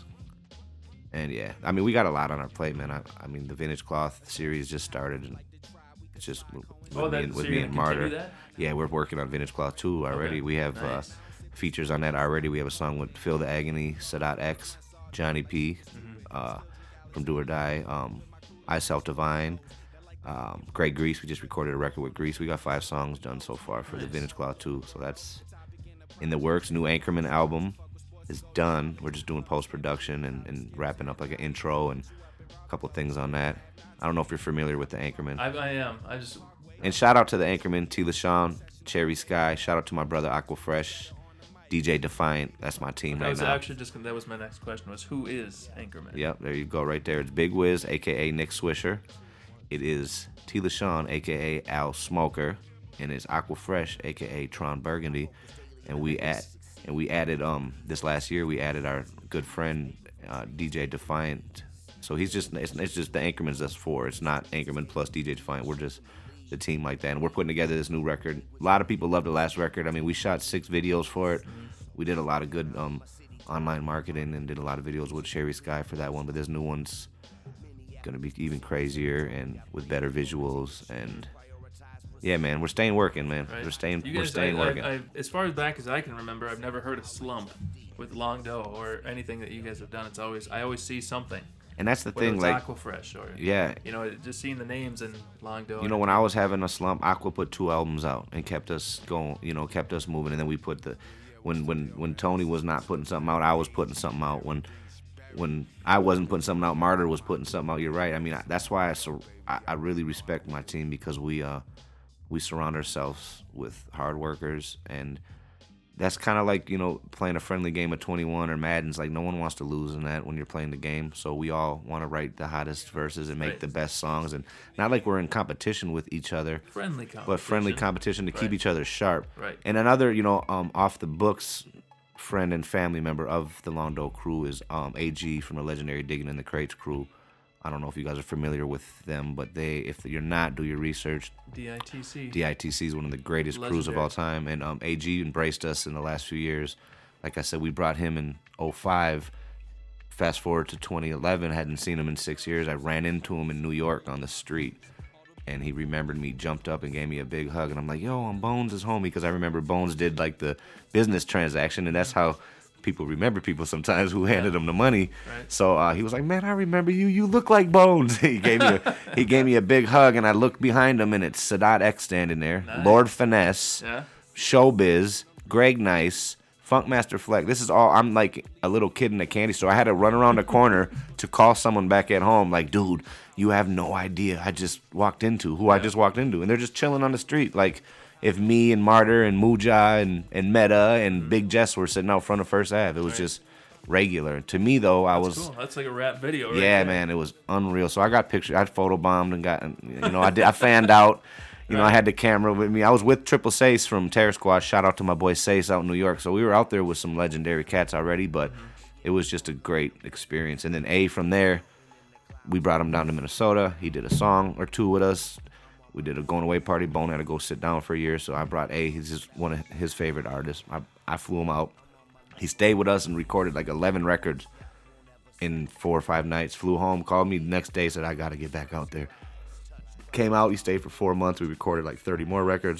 And yeah, I mean, we got a lot on our plate, man. I, I mean, the Vintage Cloth series just started, and it's just with, Oh, with that- me and, so with you're me gonna and Martyr. continue that? Yeah, we're working on Vintage Cloth two already. Okay, We have nice. uh, features on that already. We have a song with Feel the Agony, Sadat X, Johnny P, Mm-hmm. uh, from Do or Die, um, I Self Divine, um, Greg Grease. We just recorded a record with Grease. We got five songs done so far for the Nice. Vintage Cloth two, so that's in the works. New Anchorman album is done. We're just doing post production and, and wrapping up like an intro and a couple things on that. I don't know if you're familiar with the Anchorman. I, I am. I just And shout out to the Anchorman, T. LaShawn, Cherry Sky. Shout out to my brother Aquafresh, D J Defiant. That's my team that right was now. actually just that was my next question was who is Anchorman? Yep, there you go, right there. It's Big Wiz, aka Nick Swisher. It is T. LaShawn, aka Al Smoker, and it's Aquafresh, aka Tron Burgundy. And we add and we added um this last year we added our good friend uh, D J Defiant. So he's just it's, it's just the Anchorman's that's four. It's not Anchorman plus D J Defiant. We're just the team like that, and we're putting together this new record. A lot of people love the last record. I mean, we shot six videos for it. We did a lot of good um, online marketing and did a lot of videos with Cherry Sky for that one. But this new one's gonna be even crazier and with better visuals. And yeah, man, we're staying working, man. Right. We're staying, You we're guys, staying I, working. I, I, as far as back as I can remember, I've never heard a slump with Long Doe or anything that you guys have done. It's always I always see something. and that's the Whether thing, it's like, Aquafresh or yeah. you know, just seeing the names and Long Doe. You know, when I was having a slump, Aqua put two albums out and kept us going, you know, kept us moving. And then we put the, when when when Tony was not putting something out, I was putting something out. When when I wasn't putting something out, Martyr was putting something out. You're right. I mean, I, that's why I, sur- I I really respect my team, because we uh we surround ourselves with hard workers, and that's kind of like, you know, playing a friendly game of twenty-one or Madden's. Like, no one wants to lose in that when you're playing the game. So we all want to write the hottest verses and make Right. the best songs, and not like we're in competition with each other, friendly competition. but friendly competition to keep Right. each other sharp. Right. And another, you know, um, off the books friend and family member of the Long Doe crew is um, A G from the legendary Digging in the Crates crew. I don't know if you guys are familiar with them, but they, if you're not, do your research. D I T C. D I T C is one of the greatest crews of Legendary. all time, and um, A G embraced us in the last few years. Like I said, we brought him in oh five. Fast forward to twenty eleven, hadn't seen him in six years. I ran into him in New York on the street, and he remembered me, jumped up and gave me a big hug. And I'm like, yo, I'm Bones' homie, because I remember Bones did like the business transaction, and that's how people remember people sometimes who handed them the money. Right. So uh, he was like, man, I remember you. You look like Bones. he gave me a, he gave me a big hug, and I looked behind him, and it's Sadat X standing there, Nice. Lord Finesse, Yeah. Showbiz, Greg Nice, Funkmaster Fleck. This is all, I'm like a little kid in a candy store. I had to run around the corner to call someone back at home, like, dude, you have no idea I just walked into, who I just walked into. And they're just chilling on the street. Like, if me and Martyr and Muja and, and Meta and mm-hmm. Big Jess were sitting out front of First Ave, it was right. just regular. To me, though, I That's was... cool. That's like a rap video, right? Yeah, there. man, it was unreal. So I got pictures. I photobombed and got, you know, I did. I fanned out. You know, right. I had the camera with me. I was with Triple Sace from Terror Squad. Shout out to my boy Sace out in New York. So we were out there with some legendary cats already, but mm-hmm. it was just a great experience. And then A, from there, we brought him down to Minnesota. He did a song or two with us. We did a going away party. Bone had to go sit down for a year, so I brought A. He's just one of his favorite artists. I, I flew him out. He stayed with us and recorded like eleven records in four or five nights. Flew home, called me the next day, said, I got to get back out there. Came out, he stayed for four months. We recorded like thirty more records.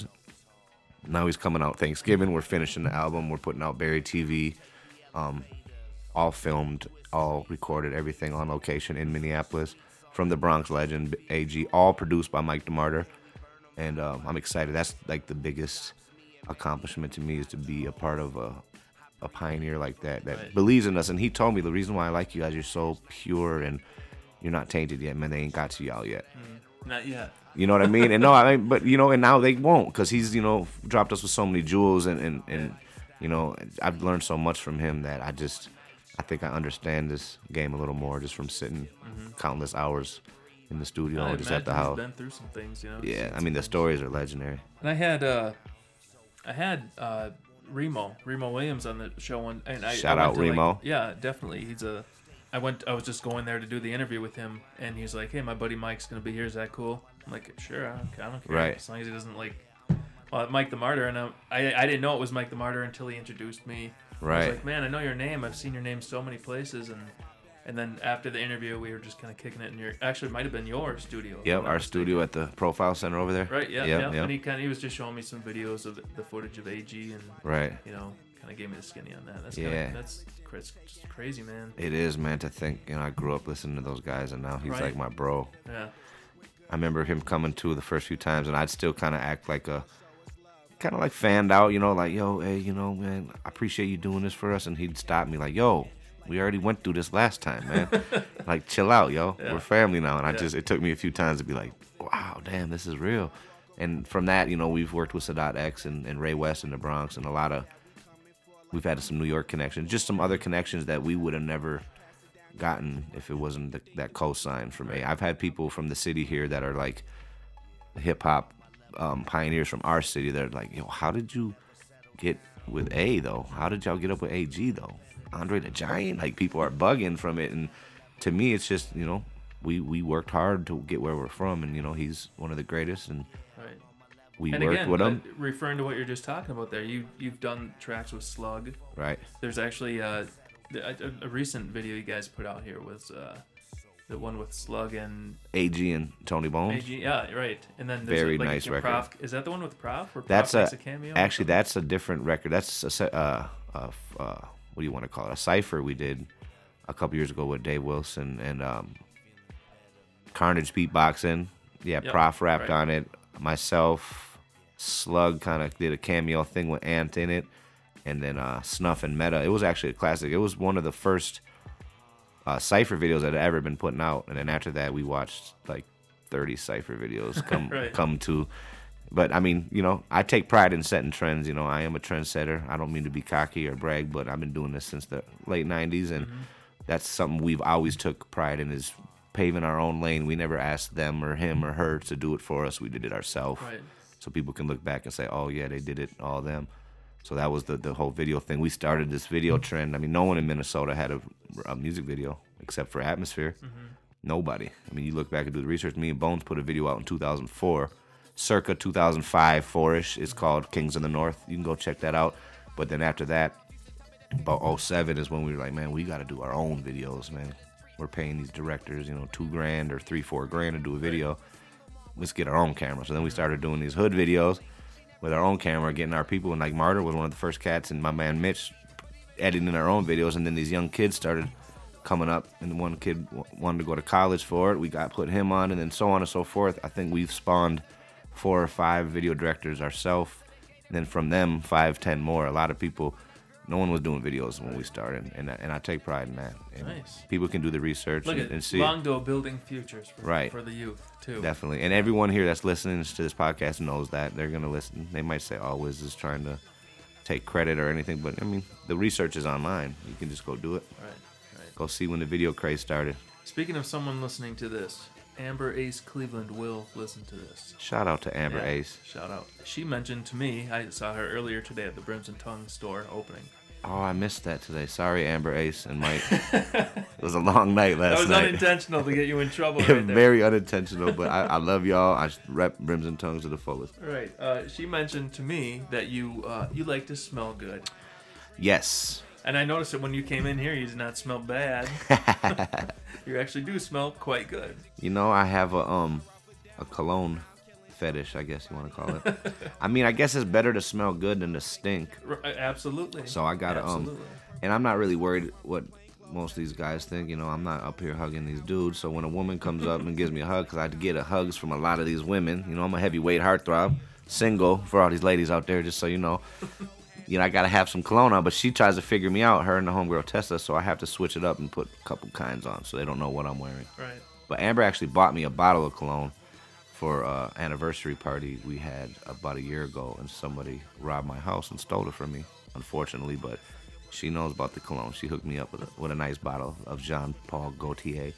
Now he's coming out Thanksgiving. We're finishing the album. We're putting out Barry T V. Um, all filmed, all recorded, everything on location in Minneapolis. From the Bronx legend, A G, all produced by Mike DeMarter. And um, I'm excited. That's like the biggest accomplishment to me, is to be a part of a, a pioneer like that, that right. believes in us. And he told me, the reason why I like you guys, you're so pure and you're not tainted yet, man. They ain't got to you out yet. Mm, not yet. You know what I mean? And no, I mean, but you know, and now they won't, because he's, you know, dropped us with so many jewels, and, and, and you know, I've learned so much from him that I just, I think I understand this game a little more just from sitting mm-hmm. countless hours in the studio I or just at the house. He's been through some things, you know. Yeah, I mean, the stories are legendary. And I had, uh, I had uh, Remo, Remo Williams on the show, and, and I shout I out Remo. Like, yeah, definitely. He's a. I went. I was just going there to do the interview with him, and he's like, "Hey, my buddy Mike's gonna be here. Is that cool?" I'm like, "Sure, I don't, I don't care. Right. As long as he doesn't like." Well, Mike the Martyr, and I, I, I didn't know it was Mike the Martyr until he introduced me. Right. I was like, "Man, I know your name. I've seen your name so many places." And and then after the interview, we were just kind of kicking it in your. Actually, it might have been your studio. Yep, our studio at the Profile Center over there. Right. Yeah. Yep, yeah. Yep. And he kind of he was just showing me some videos of the footage of A G, and right. You know, kind of gave me the skinny on that. That's yeah. Kinda, that's just crazy, man. It is, man, to think, you know, I grew up listening to those guys, and now he's right. like my bro. Yeah. I remember him coming to the first few times, and I'd still kind of act like a, kind of like fanned out, you know, like, yo, hey, you know, man, I appreciate you doing this for us. And he'd stop me like, yo, we already went through this last time, man. Like, chill out, yo. Yeah. We're family now. And I yeah. just, it took me a few times to be like, wow, damn, this is real. And from that, you know, we've worked with Sadat X and, and Ray West in the Bronx, and a lot of, we've had some New York connections, just some other connections that we would have never gotten if it wasn't the, that cosign from A. I've had people from the city here that are like hip hop um, pioneers from our city that are like, yo, how did you get with A though? How did y'all get up with A G though? Andre the Giant? Like, people are bugging from it. And to me, it's just, you know, we, we worked hard to get where we're from, and, you know, he's one of the greatest, and right. we and worked again, with him. Uh, referring to what you're just talking about there, you, you've done tracks with Slug. Right. There's actually uh, a, a recent video you guys put out here was uh, the one with Slug and A G and Tony Bones. A G, yeah, right. And then there's very a, like nice a record. Prof, is that the one with Prof? Where Prof that's makes a, a cameo? Actually, that's a different record. That's a, uh, uh, uh, what do you want to call it? A cipher we did a couple years ago with Dave Wilson and um, Carnage Beatboxing. Yeah, yep, Prof rapped right. on it. Myself, Slug kind of did a cameo thing with Ant in it, and then uh, Snuff and Meta. It was actually a classic. It was one of the first uh, Cypher videos that had ever been put out, and then after that, we watched like thirty Cypher videos come right. come to. But I mean, you know, I take pride in setting trends. You know, I am a trendsetter. I don't mean to be cocky or brag, but I've been doing this since the late nineties, and mm-hmm. that's something we've always took pride in, is paving our own lane. We never asked them or him or her to do it for us. We did it ourselves. Right. So people can look back and say, oh, yeah, they did it, all them. So that was the, the whole video thing. We started this video trend. I mean, no one in Minnesota had a, a music video except for Atmosphere. Mm-hmm. Nobody. I mean, you look back and do the research. Me and Bones put a video out in two thousand four, circa two thousand five, four-ish. It's called Kings of the North. You can go check that out. But then after that, about oh seven is when we were like, man, we got to do our own videos, man. We're paying these directors, you know, two grand or three, four grand to do a video. Let's get our own camera. So then we started doing these hood videos with our own camera, getting our people. And like Martyr was one of the first cats, and my man Mitch editing our own videos. And then these young kids started coming up, and one kid w- wanted to go to college for it. We got put him on, and then so on and so forth. I think we've spawned four or five video directors ourselves. And then from them, five, ten more. A lot of people No one was doing videos when we started, and and I take pride in that. And Nice. people can do the research Look and, at and see. Longdo building futures for, Right. for the youth, too. Definitely. And everyone here that's listening to this podcast knows that. They're going to listen. They might say, oh, Wiz is trying to take credit or anything. But, I mean, the research is online. You can just go do it. Right, right. Go see when the video craze started. Speaking of someone listening to this, Amber Ace Cleveland will listen to this. Shout out to Amber Yeah, Ace. Shout out. She mentioned to me, I saw her earlier today at the Brims and Tongue store opening. Oh, I missed that today. Sorry, Amber Ace and Mike. It was a long night last That was night. unintentional to get you in trouble right there. Very unintentional, but I, I love y'all. I rep Brims and Tongues to the fullest. Right. Uh, she mentioned to me that you uh, you like to smell good. Yes. And I noticed that when you came in here, you did not smell bad. You actually do smell quite good. You know, I have a um a cologne fetish, I guess you want to call it. I mean, I guess it's better to smell good than to stink. R- absolutely. So I gotta Absolutely. um, and I'm not really worried what most of these guys think. You know, I'm not up here hugging these dudes. So when a woman comes up and gives me a hug, because I get a hugs from a lot of these women. You know, I'm a heavyweight heartthrob, single for all these ladies out there. Just so you know, you know, I gotta have some cologne on. But she tries to figure me out, her and the homegirl Tessa. So I have to switch it up and put a couple kinds on, so they don't know what I'm wearing. Right. But Amber actually bought me a bottle of cologne for an anniversary party we had about a year ago, and somebody robbed my house and stole it from me, unfortunately. But she knows about the cologne. She hooked me up with a, with a nice bottle of Jean Paul Gaultier.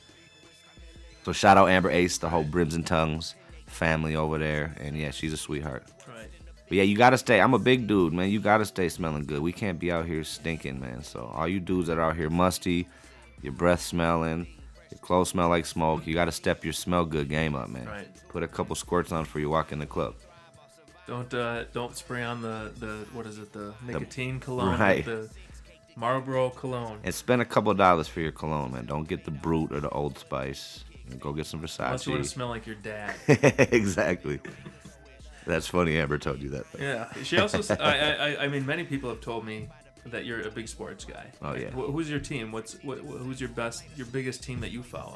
So shout out Amber Ace, the whole Brims and Tongues family over there, and yeah, she's a sweetheart. Right. But yeah, you gotta stay. I'm a big dude, man. You gotta stay smelling good. We can't be out here stinking, man. So all you dudes that are out here musty, your breath smelling, your clothes smell like smoke, you gotta step your smell good game up, man. Right. Put a couple squirts on before you walk in the club. Don't uh, don't spray on the, the what is it the nicotine cologne, right. the Marlboro cologne. And spend a couple dollars for your cologne, man. Don't get the Brute or the Old Spice. Go get some Versace. Unless you want to smell like your dad. Exactly. That's funny. Amber told you that. Though. Yeah. She also. s- I, I I mean, many people have told me that you're a big sports guy. Oh, yeah. Wh- Who's your team? What's what, who's your best, your biggest team that you follow?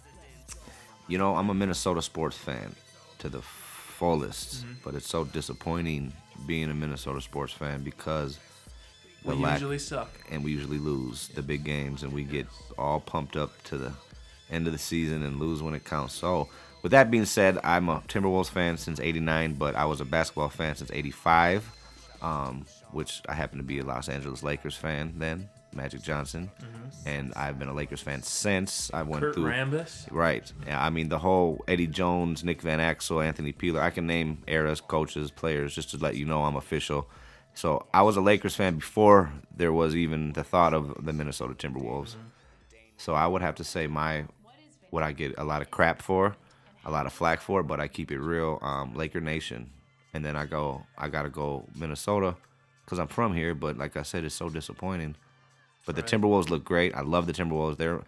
You know, I'm a Minnesota sports fan to the fullest, Mm-hmm. but it's so disappointing being a Minnesota sports fan because the We lack, usually suck. and we usually lose the big games, and we get all pumped up to the end of the season and lose when it counts. So, with that being said, I'm a Timberwolves fan since eighty-nine, but I was a basketball fan since eighty-five, um, which I happen to be a Los Angeles Lakers fan then, Magic Johnson, and I've been a Lakers fan since. I went Kurt through Rambis. Right. Yeah, I mean, the whole Eddie Jones, Nick Van Axel, Anthony Peeler. I can name eras, coaches, players, just to let you know I'm official. So I was a Lakers fan before there was even the thought of the Minnesota Timberwolves. So I would have to say my, what I get a lot of crap for, a lot of flack for, but I keep it real, um, Laker Nation. And then I go, I got to go Minnesota because I'm from here. But like I said, it's so disappointing. But the Timberwolves look great. I love the Timberwolves. They're,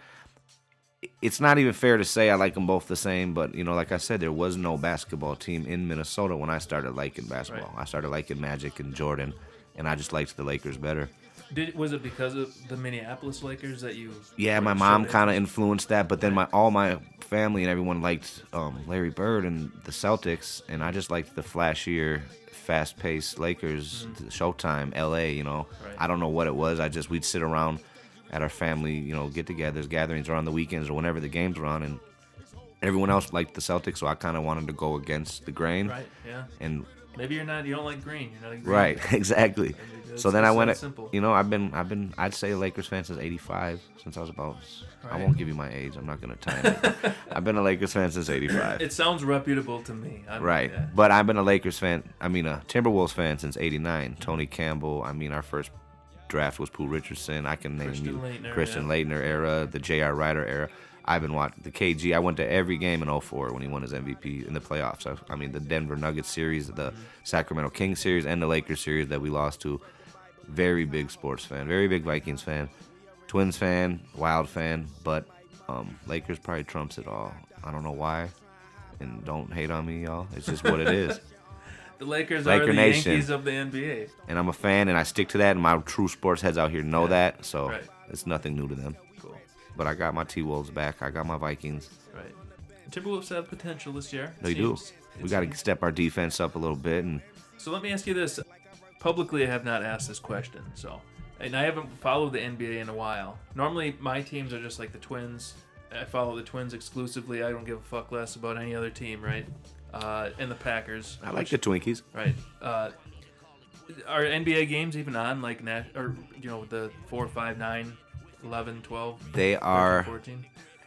it's not even fair to say I like them both the same, but, you know, like I said, there was no basketball team in Minnesota when I started liking basketball. Right. I started liking Magic and Jordan, and I just liked the Lakers better. Did was it because of the Minneapolis Lakers that you? Yeah, my showed mom it? kind of influenced that, but then my all my family and everyone liked um, Larry Bird and the Celtics, and I just liked the flashier, fast-paced Lakers, the Showtime, L A, you know. Right. I don't know what it was. I just, we'd sit around at our family, you know, get-togethers, gatherings, or on the weekends or whenever the games were on, and everyone else liked the Celtics, so I kind of wanted to go against the grain. Right. Yeah. And Maybe you're not. You don't like green. You're not a green right, guy. exactly. It's- So then I it's went, that at, simple. you know, I've been, I've been, I'd say a Lakers fan since eighty-five, since I was about, I Right. won't give you my age, I'm not going to time it. I've been a Lakers fan since eighty-five. It sounds reputable to me. I'm, Right, yeah. but I've been a Lakers fan, I mean a Timberwolves fan since eighty-nine. Tony Campbell, I mean our first draft was Pooh Richardson. I can name Christian you Laettner, Christian yeah. Laettner era, the J R. Ryder era. I've been watching the K G. I went to every game in oh four when he won his M V P in the playoffs. I, I mean, the Denver Nuggets series, the Mm-hmm. Sacramento Kings series, and the Lakers series that we lost to. Very big sports fan, very big Vikings fan, Twins fan, Wild fan, but um, Lakers probably trumps it all. I don't know why, and don't hate on me, y'all. It's just what it is. The Lakers Laker are the Nation. Yankees of the N B A. And I'm a fan, and I stick to that, and my true sports heads out here know Yeah. that, so Right. it's nothing new to them. Cool. But I got my T-Wolves back. I got my Vikings. Right. Timberwolves have potential this year. it They do. seems. It We got to seems. step our defense up a little bit, and So let me ask you this. Publicly, I have not asked this question. So, And I haven't followed the N B A in a while. Normally, my teams are just like the Twins. I follow the Twins exclusively. I don't give a fuck less about any other team, right? Uh, and the Packers. I like the Twinkies. Right. Uh, are N B A games even on, like, nat- or, you know, the four, five, nine, eleven, twelve? They are. fourteen?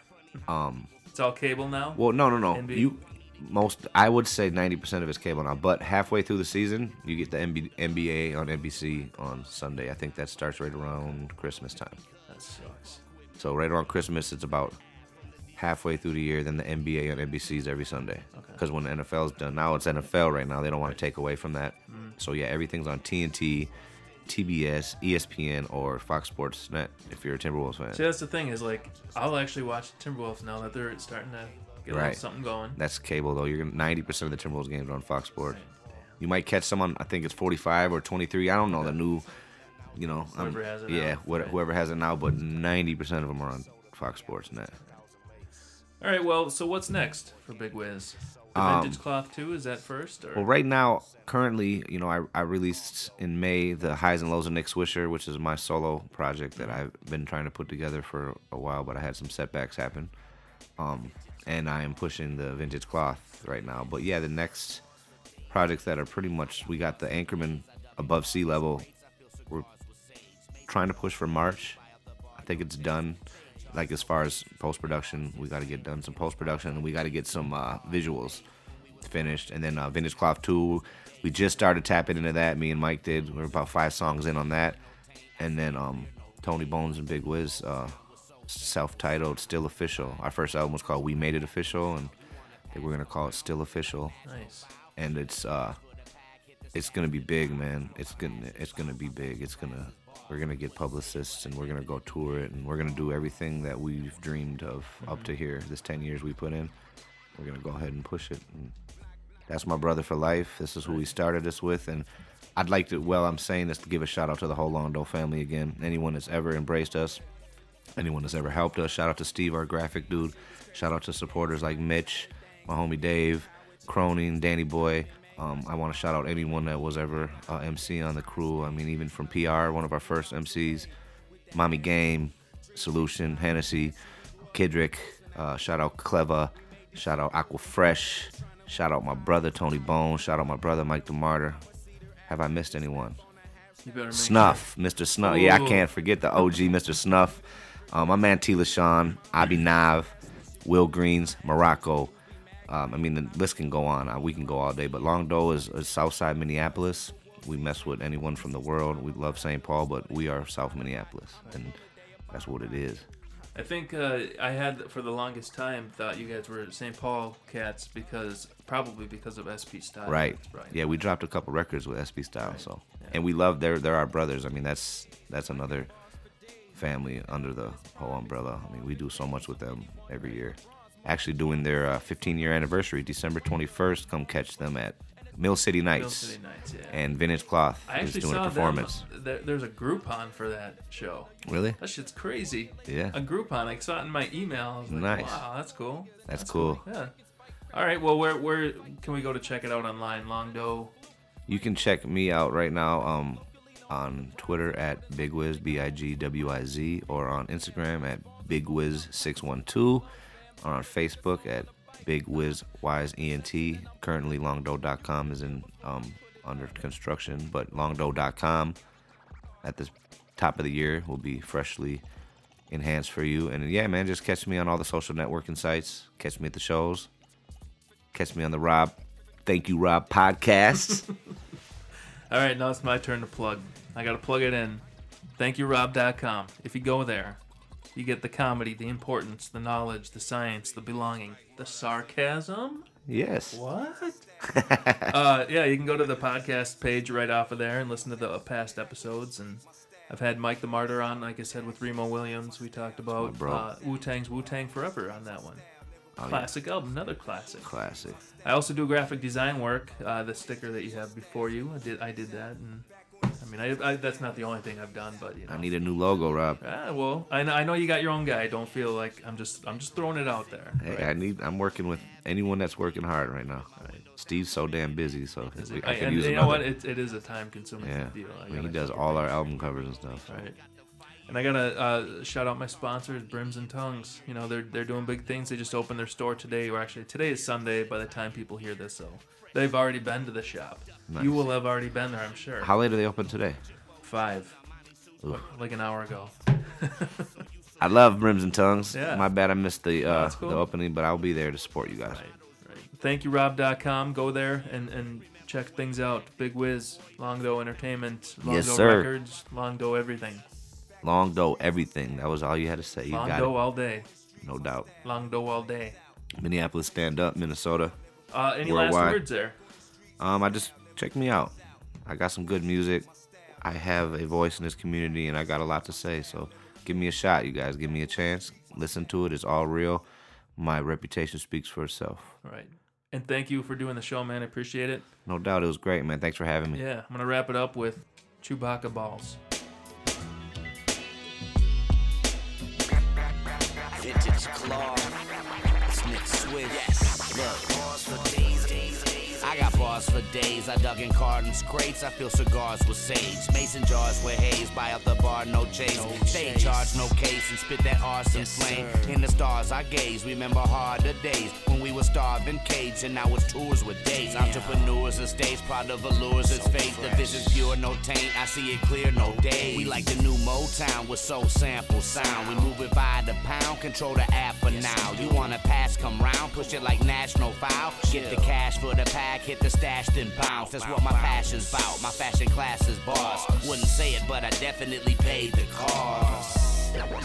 Um. It's all cable now? Well, no, no, no. N B A? You most. I would say ninety percent of it's cable now. But halfway through the season, you get the N B A on N B C on Sunday. I think that starts right around Christmas time. That sucks. So right around Christmas, it's about halfway through the year. Then the N B A on N B C is every Sunday. Because when the N F L is done, now it's N F L right now. They don't want to take away from that. Mm. So yeah, everything's on T N T, T B S, E S P N, or Fox Sports Net if you're a Timberwolves fan. See, that's the thing is, like, I'll actually watch the Timberwolves now that they're starting to get a Right. little something going. That's cable though. You're gonna ninety percent of the Timberwolves games are on Fox Sports. You might catch some on, I think it's forty-five or twenty-three. I don't know the new, you know. um, Whoever has it Yeah, now. what, Right. whoever has it now, but ninety percent of them are on Fox Sports Net. All right, well, so what's next for Big Wiz? The Um, Vintage Cloth two, is that first? Or? Well, right now, currently, you know, I, I released in May the Highs and Lows of Nick Swisher, which is my solo project that I've been trying to put together for a while, but I had some setbacks happen. Um, and I am pushing the Vintage Cloth right now. But yeah, the next projects that are pretty much, we got the Anchorman Above Sea Level. We're trying to push for March. I think it's done. Like as far as post-production, we got to get done some post-production, and we got to get some uh, visuals finished. And then uh, Vintage Cloth two, we just started tapping into that. Me and Mike did. We're about five songs in on that. And then um, Tony Bones and Big Wiz, uh, self-titled, Still Official. Our first album was called We Made It Official, and I think we're gonna call it Still Official. Nice. And it's uh, it's gonna be big, man. It's gonna it's gonna be big. It's gonna We're going to get publicists, and we're going to go tour it, and we're going to do everything that we've dreamed of mm-hmm. up to here, this ten years we put in. We're going to go ahead and push it. And that's my brother for life. This is who we started this with, and I'd like to, well, I'm saying this to give a shout-out to the whole Londo family again. Anyone that's ever embraced us, anyone that's ever helped us. Shout out to Steve, our graphic dude. Shout out to supporters like Mitch, my homie Dave, Cronin, Danny Boy. Um, I want to shout out anyone that was ever uh, M C on the crew. I mean, even from P R, one of our first M Cs, Mommy Game, Solution, Hennessy, Kidrick. Uh, shout out Cleva. Shout out Aqua Fresh. Shout out my brother Tony Bone. Shout out my brother Mike the Martyr. Have I missed anyone? You better make Snuff, sure. Mister Snuff. Ooh. Yeah, I can't forget the O G Mister Snuff. Um, my man Tila Sean, Abi Nav, Will Greens, Morocco. Um, I mean, the list can go on. Uh, we can go all day. But Longdo is, is Southside Minneapolis. We mess with anyone from the world. We love Saint Paul, but we are South Minneapolis, and that's what it is. I think uh, I had, for the longest time, thought you guys were Saint Paul cats because, probably because of S P Style. Right. right. Yeah, we dropped a couple records with S P Style, right. so. Yeah. And we love, they're, they're our brothers. I mean, that's that's another family under the whole umbrella. I mean, we do so much with them every year. Actually doing their uh, fifteen-year anniversary, December twenty-first. Come catch them at Mill City Nights. Mill City Nights, yeah. And Vintage Cloth I is actually doing saw a performance. Them, there, there's a Groupon for that show. Really? That shit's crazy. Yeah. A Groupon. I saw it in my email. I was like, nice. Wow, that's cool. That's, that's cool. cool. Yeah. All right. Well, where where can we go to check it out online? Longdo. You can check me out right now um, on Twitter at BigWiz, B I G W I Z, or on Instagram at BigWiz six one two. Or on Facebook at Big Wiz Wise E N T. Currently, Longdo dot com is in um, under construction, but Longdo dot com at the top of the year will be freshly enhanced for you. And yeah, man, just catch me on all the social networking sites. Catch me at the shows. Catch me on the Rob, Thank You Rob podcast. All right, now it's my turn to plug. I got to plug it in. Thank You Rob dot com. If you go there, you get the comedy, the importance, the knowledge, the science, the belonging, the sarcasm. Yes. What? uh, yeah, you can go to the podcast page right off of there and listen to the past episodes. And I've had Mike the Martyr on, like I said, with Remo Williams. We talked about oh, uh, Wu-Tang's Wu-Tang Forever on that one. Oh, classic yeah. album, another classic. Classic. I also do graphic design work. Uh, the sticker that you have before you, I did. I did that, and I mean, I, I, that's not the only thing I've done, but you know. I need a new logo, Rob. Ah, well, I know, I know you got your own guy. Don't feel like I'm just I'm just throwing it out there. Hey, right? I need. I'm working with anyone that's working hard right now. All right. Steve's so damn busy, so Is we, it- I could and use you another. know what? It, it is a time-consuming Yeah, deal. I mean, he gotta does keep all it our busy. album covers and stuff. So. Right. And I gotta uh, shout out my sponsors, Brims and Tongues. You know, they're they're doing big things. They just opened their store today, or actually today is Sunday by the time people hear this, so they've already been to the shop. Nice. You will have already been there, I'm sure. How late are they open today? Five, Oof. like an hour ago. I love Brims and Tongues. Yeah. My bad, I missed the uh, that's cool. the opening, but I'll be there to support you guys. Right, right. thank you rob dot com. Go there and, and check things out. Big Wiz, Longdo Entertainment, Longdo Yes, sir. Records, Longdo Everything. Long dough, everything. That was all you had to say. You got Longdo it. all day. No doubt. Longdo all day. Minneapolis Stand Up, Minnesota. Uh, any last Worldwide. words there? Um, I just check me out. I got some good music. I have a voice in this community, and I got a lot to say. So give me a shot, you guys. Give me a chance. Listen to it. It's all real. My reputation speaks for itself. All right. And thank you for doing the show, man. I appreciate it. No doubt. It was great, man. Thanks for having me. Yeah, I'm going to wrap it up with Chewbacca Balls. Vintage claw, it's Nick Swift. Yes, look, bars for days, days, days. I got bars for days. I dug in cartons, crates. I fill cigars with sage. Mason jars with haze. Buy out the bar, no chase. No Stay chase. Charged, no case, and spit that arson yes, flame. Sir. In the stars I gaze. Remember harder days when we were starving caged, and now it's tours with days. Yeah. Entrepreneurs and stage, proud of allures. It's so faith. Fresh. The vision's pure, no taint. I see it clear, no days. We like the new Motown with soul sample sound. We move it by the pound, control the app for yes, now. You wanna pass, come round, push it like national foul. Get the cash for the pack, hit the stash, then bounce. That's what my passion's about. My fashion class is boss. Wouldn't say it, but I definitely paid the cost. Yeah.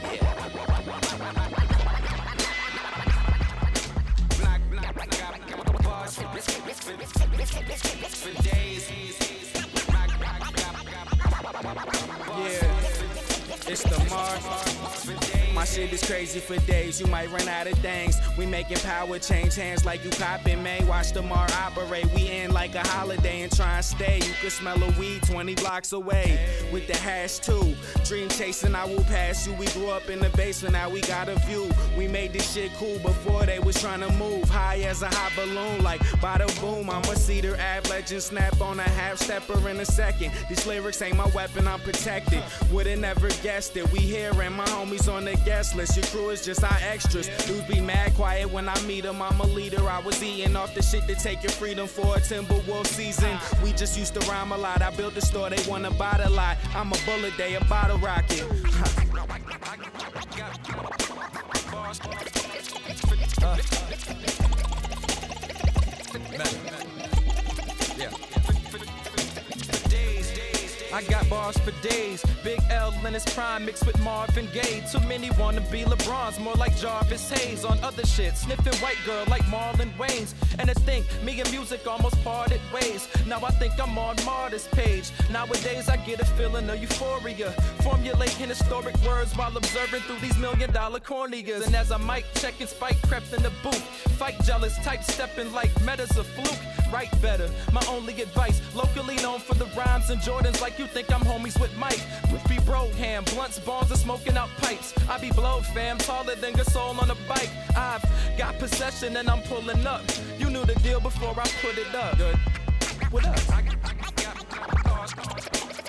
Yeah, it's the Mars. My shit is crazy for days. You might run out of things. We making power change hands like you copping May. Watch the Mar operate. We in like a holiday and try and stay. You can smell a weed twenty blocks away with the hash too. Dream chasing, I will pass you. We grew up in the basement, now we got a view. We made this shit cool before they was trying to move. High as a hot balloon, like bada boom. I'm a Cedar Ave legend, snap on a half stepper in a second. These lyrics ain't my weapon, I'm protected. Would've never guessed it. We here and my homies on the guest list. Your crew is just our extras. Dudes be mad quiet when I meet them. I'm a leader. I was eating off the shit to take your freedom for a Timberwolf season. We just used to rhyme a lot. I built a store, they wanna buy the lot. I'm a bullet, they a bottle rocket. uh. Yeah. I got bars for days. Big L in his prime mixed with Marvin Gaye. Too many wanna be LeBrons, more like Jarvis Hayes. On other shit, sniffing white girl like Marlon Wayans. And to think, me and music almost parted ways. Now I think I'm on Marty's page. Nowadays I get a feeling of euphoria, formulating historic words while observing through these million dollar corneas. And as I mic checking, Spike crept in the booth. Fight jealous, type stepping like meta's a fluke. Write better, my only advice. Locally known for the rhymes and Jordans like you think I'm homies with Mike. Be Broham, blunts, bonds, and smoking out pipes. I be blowed, fam, taller than Gasol on a bike. I've got possession and I'm pulling up. You knew the deal before I put it up. Good. What up? I got, I got,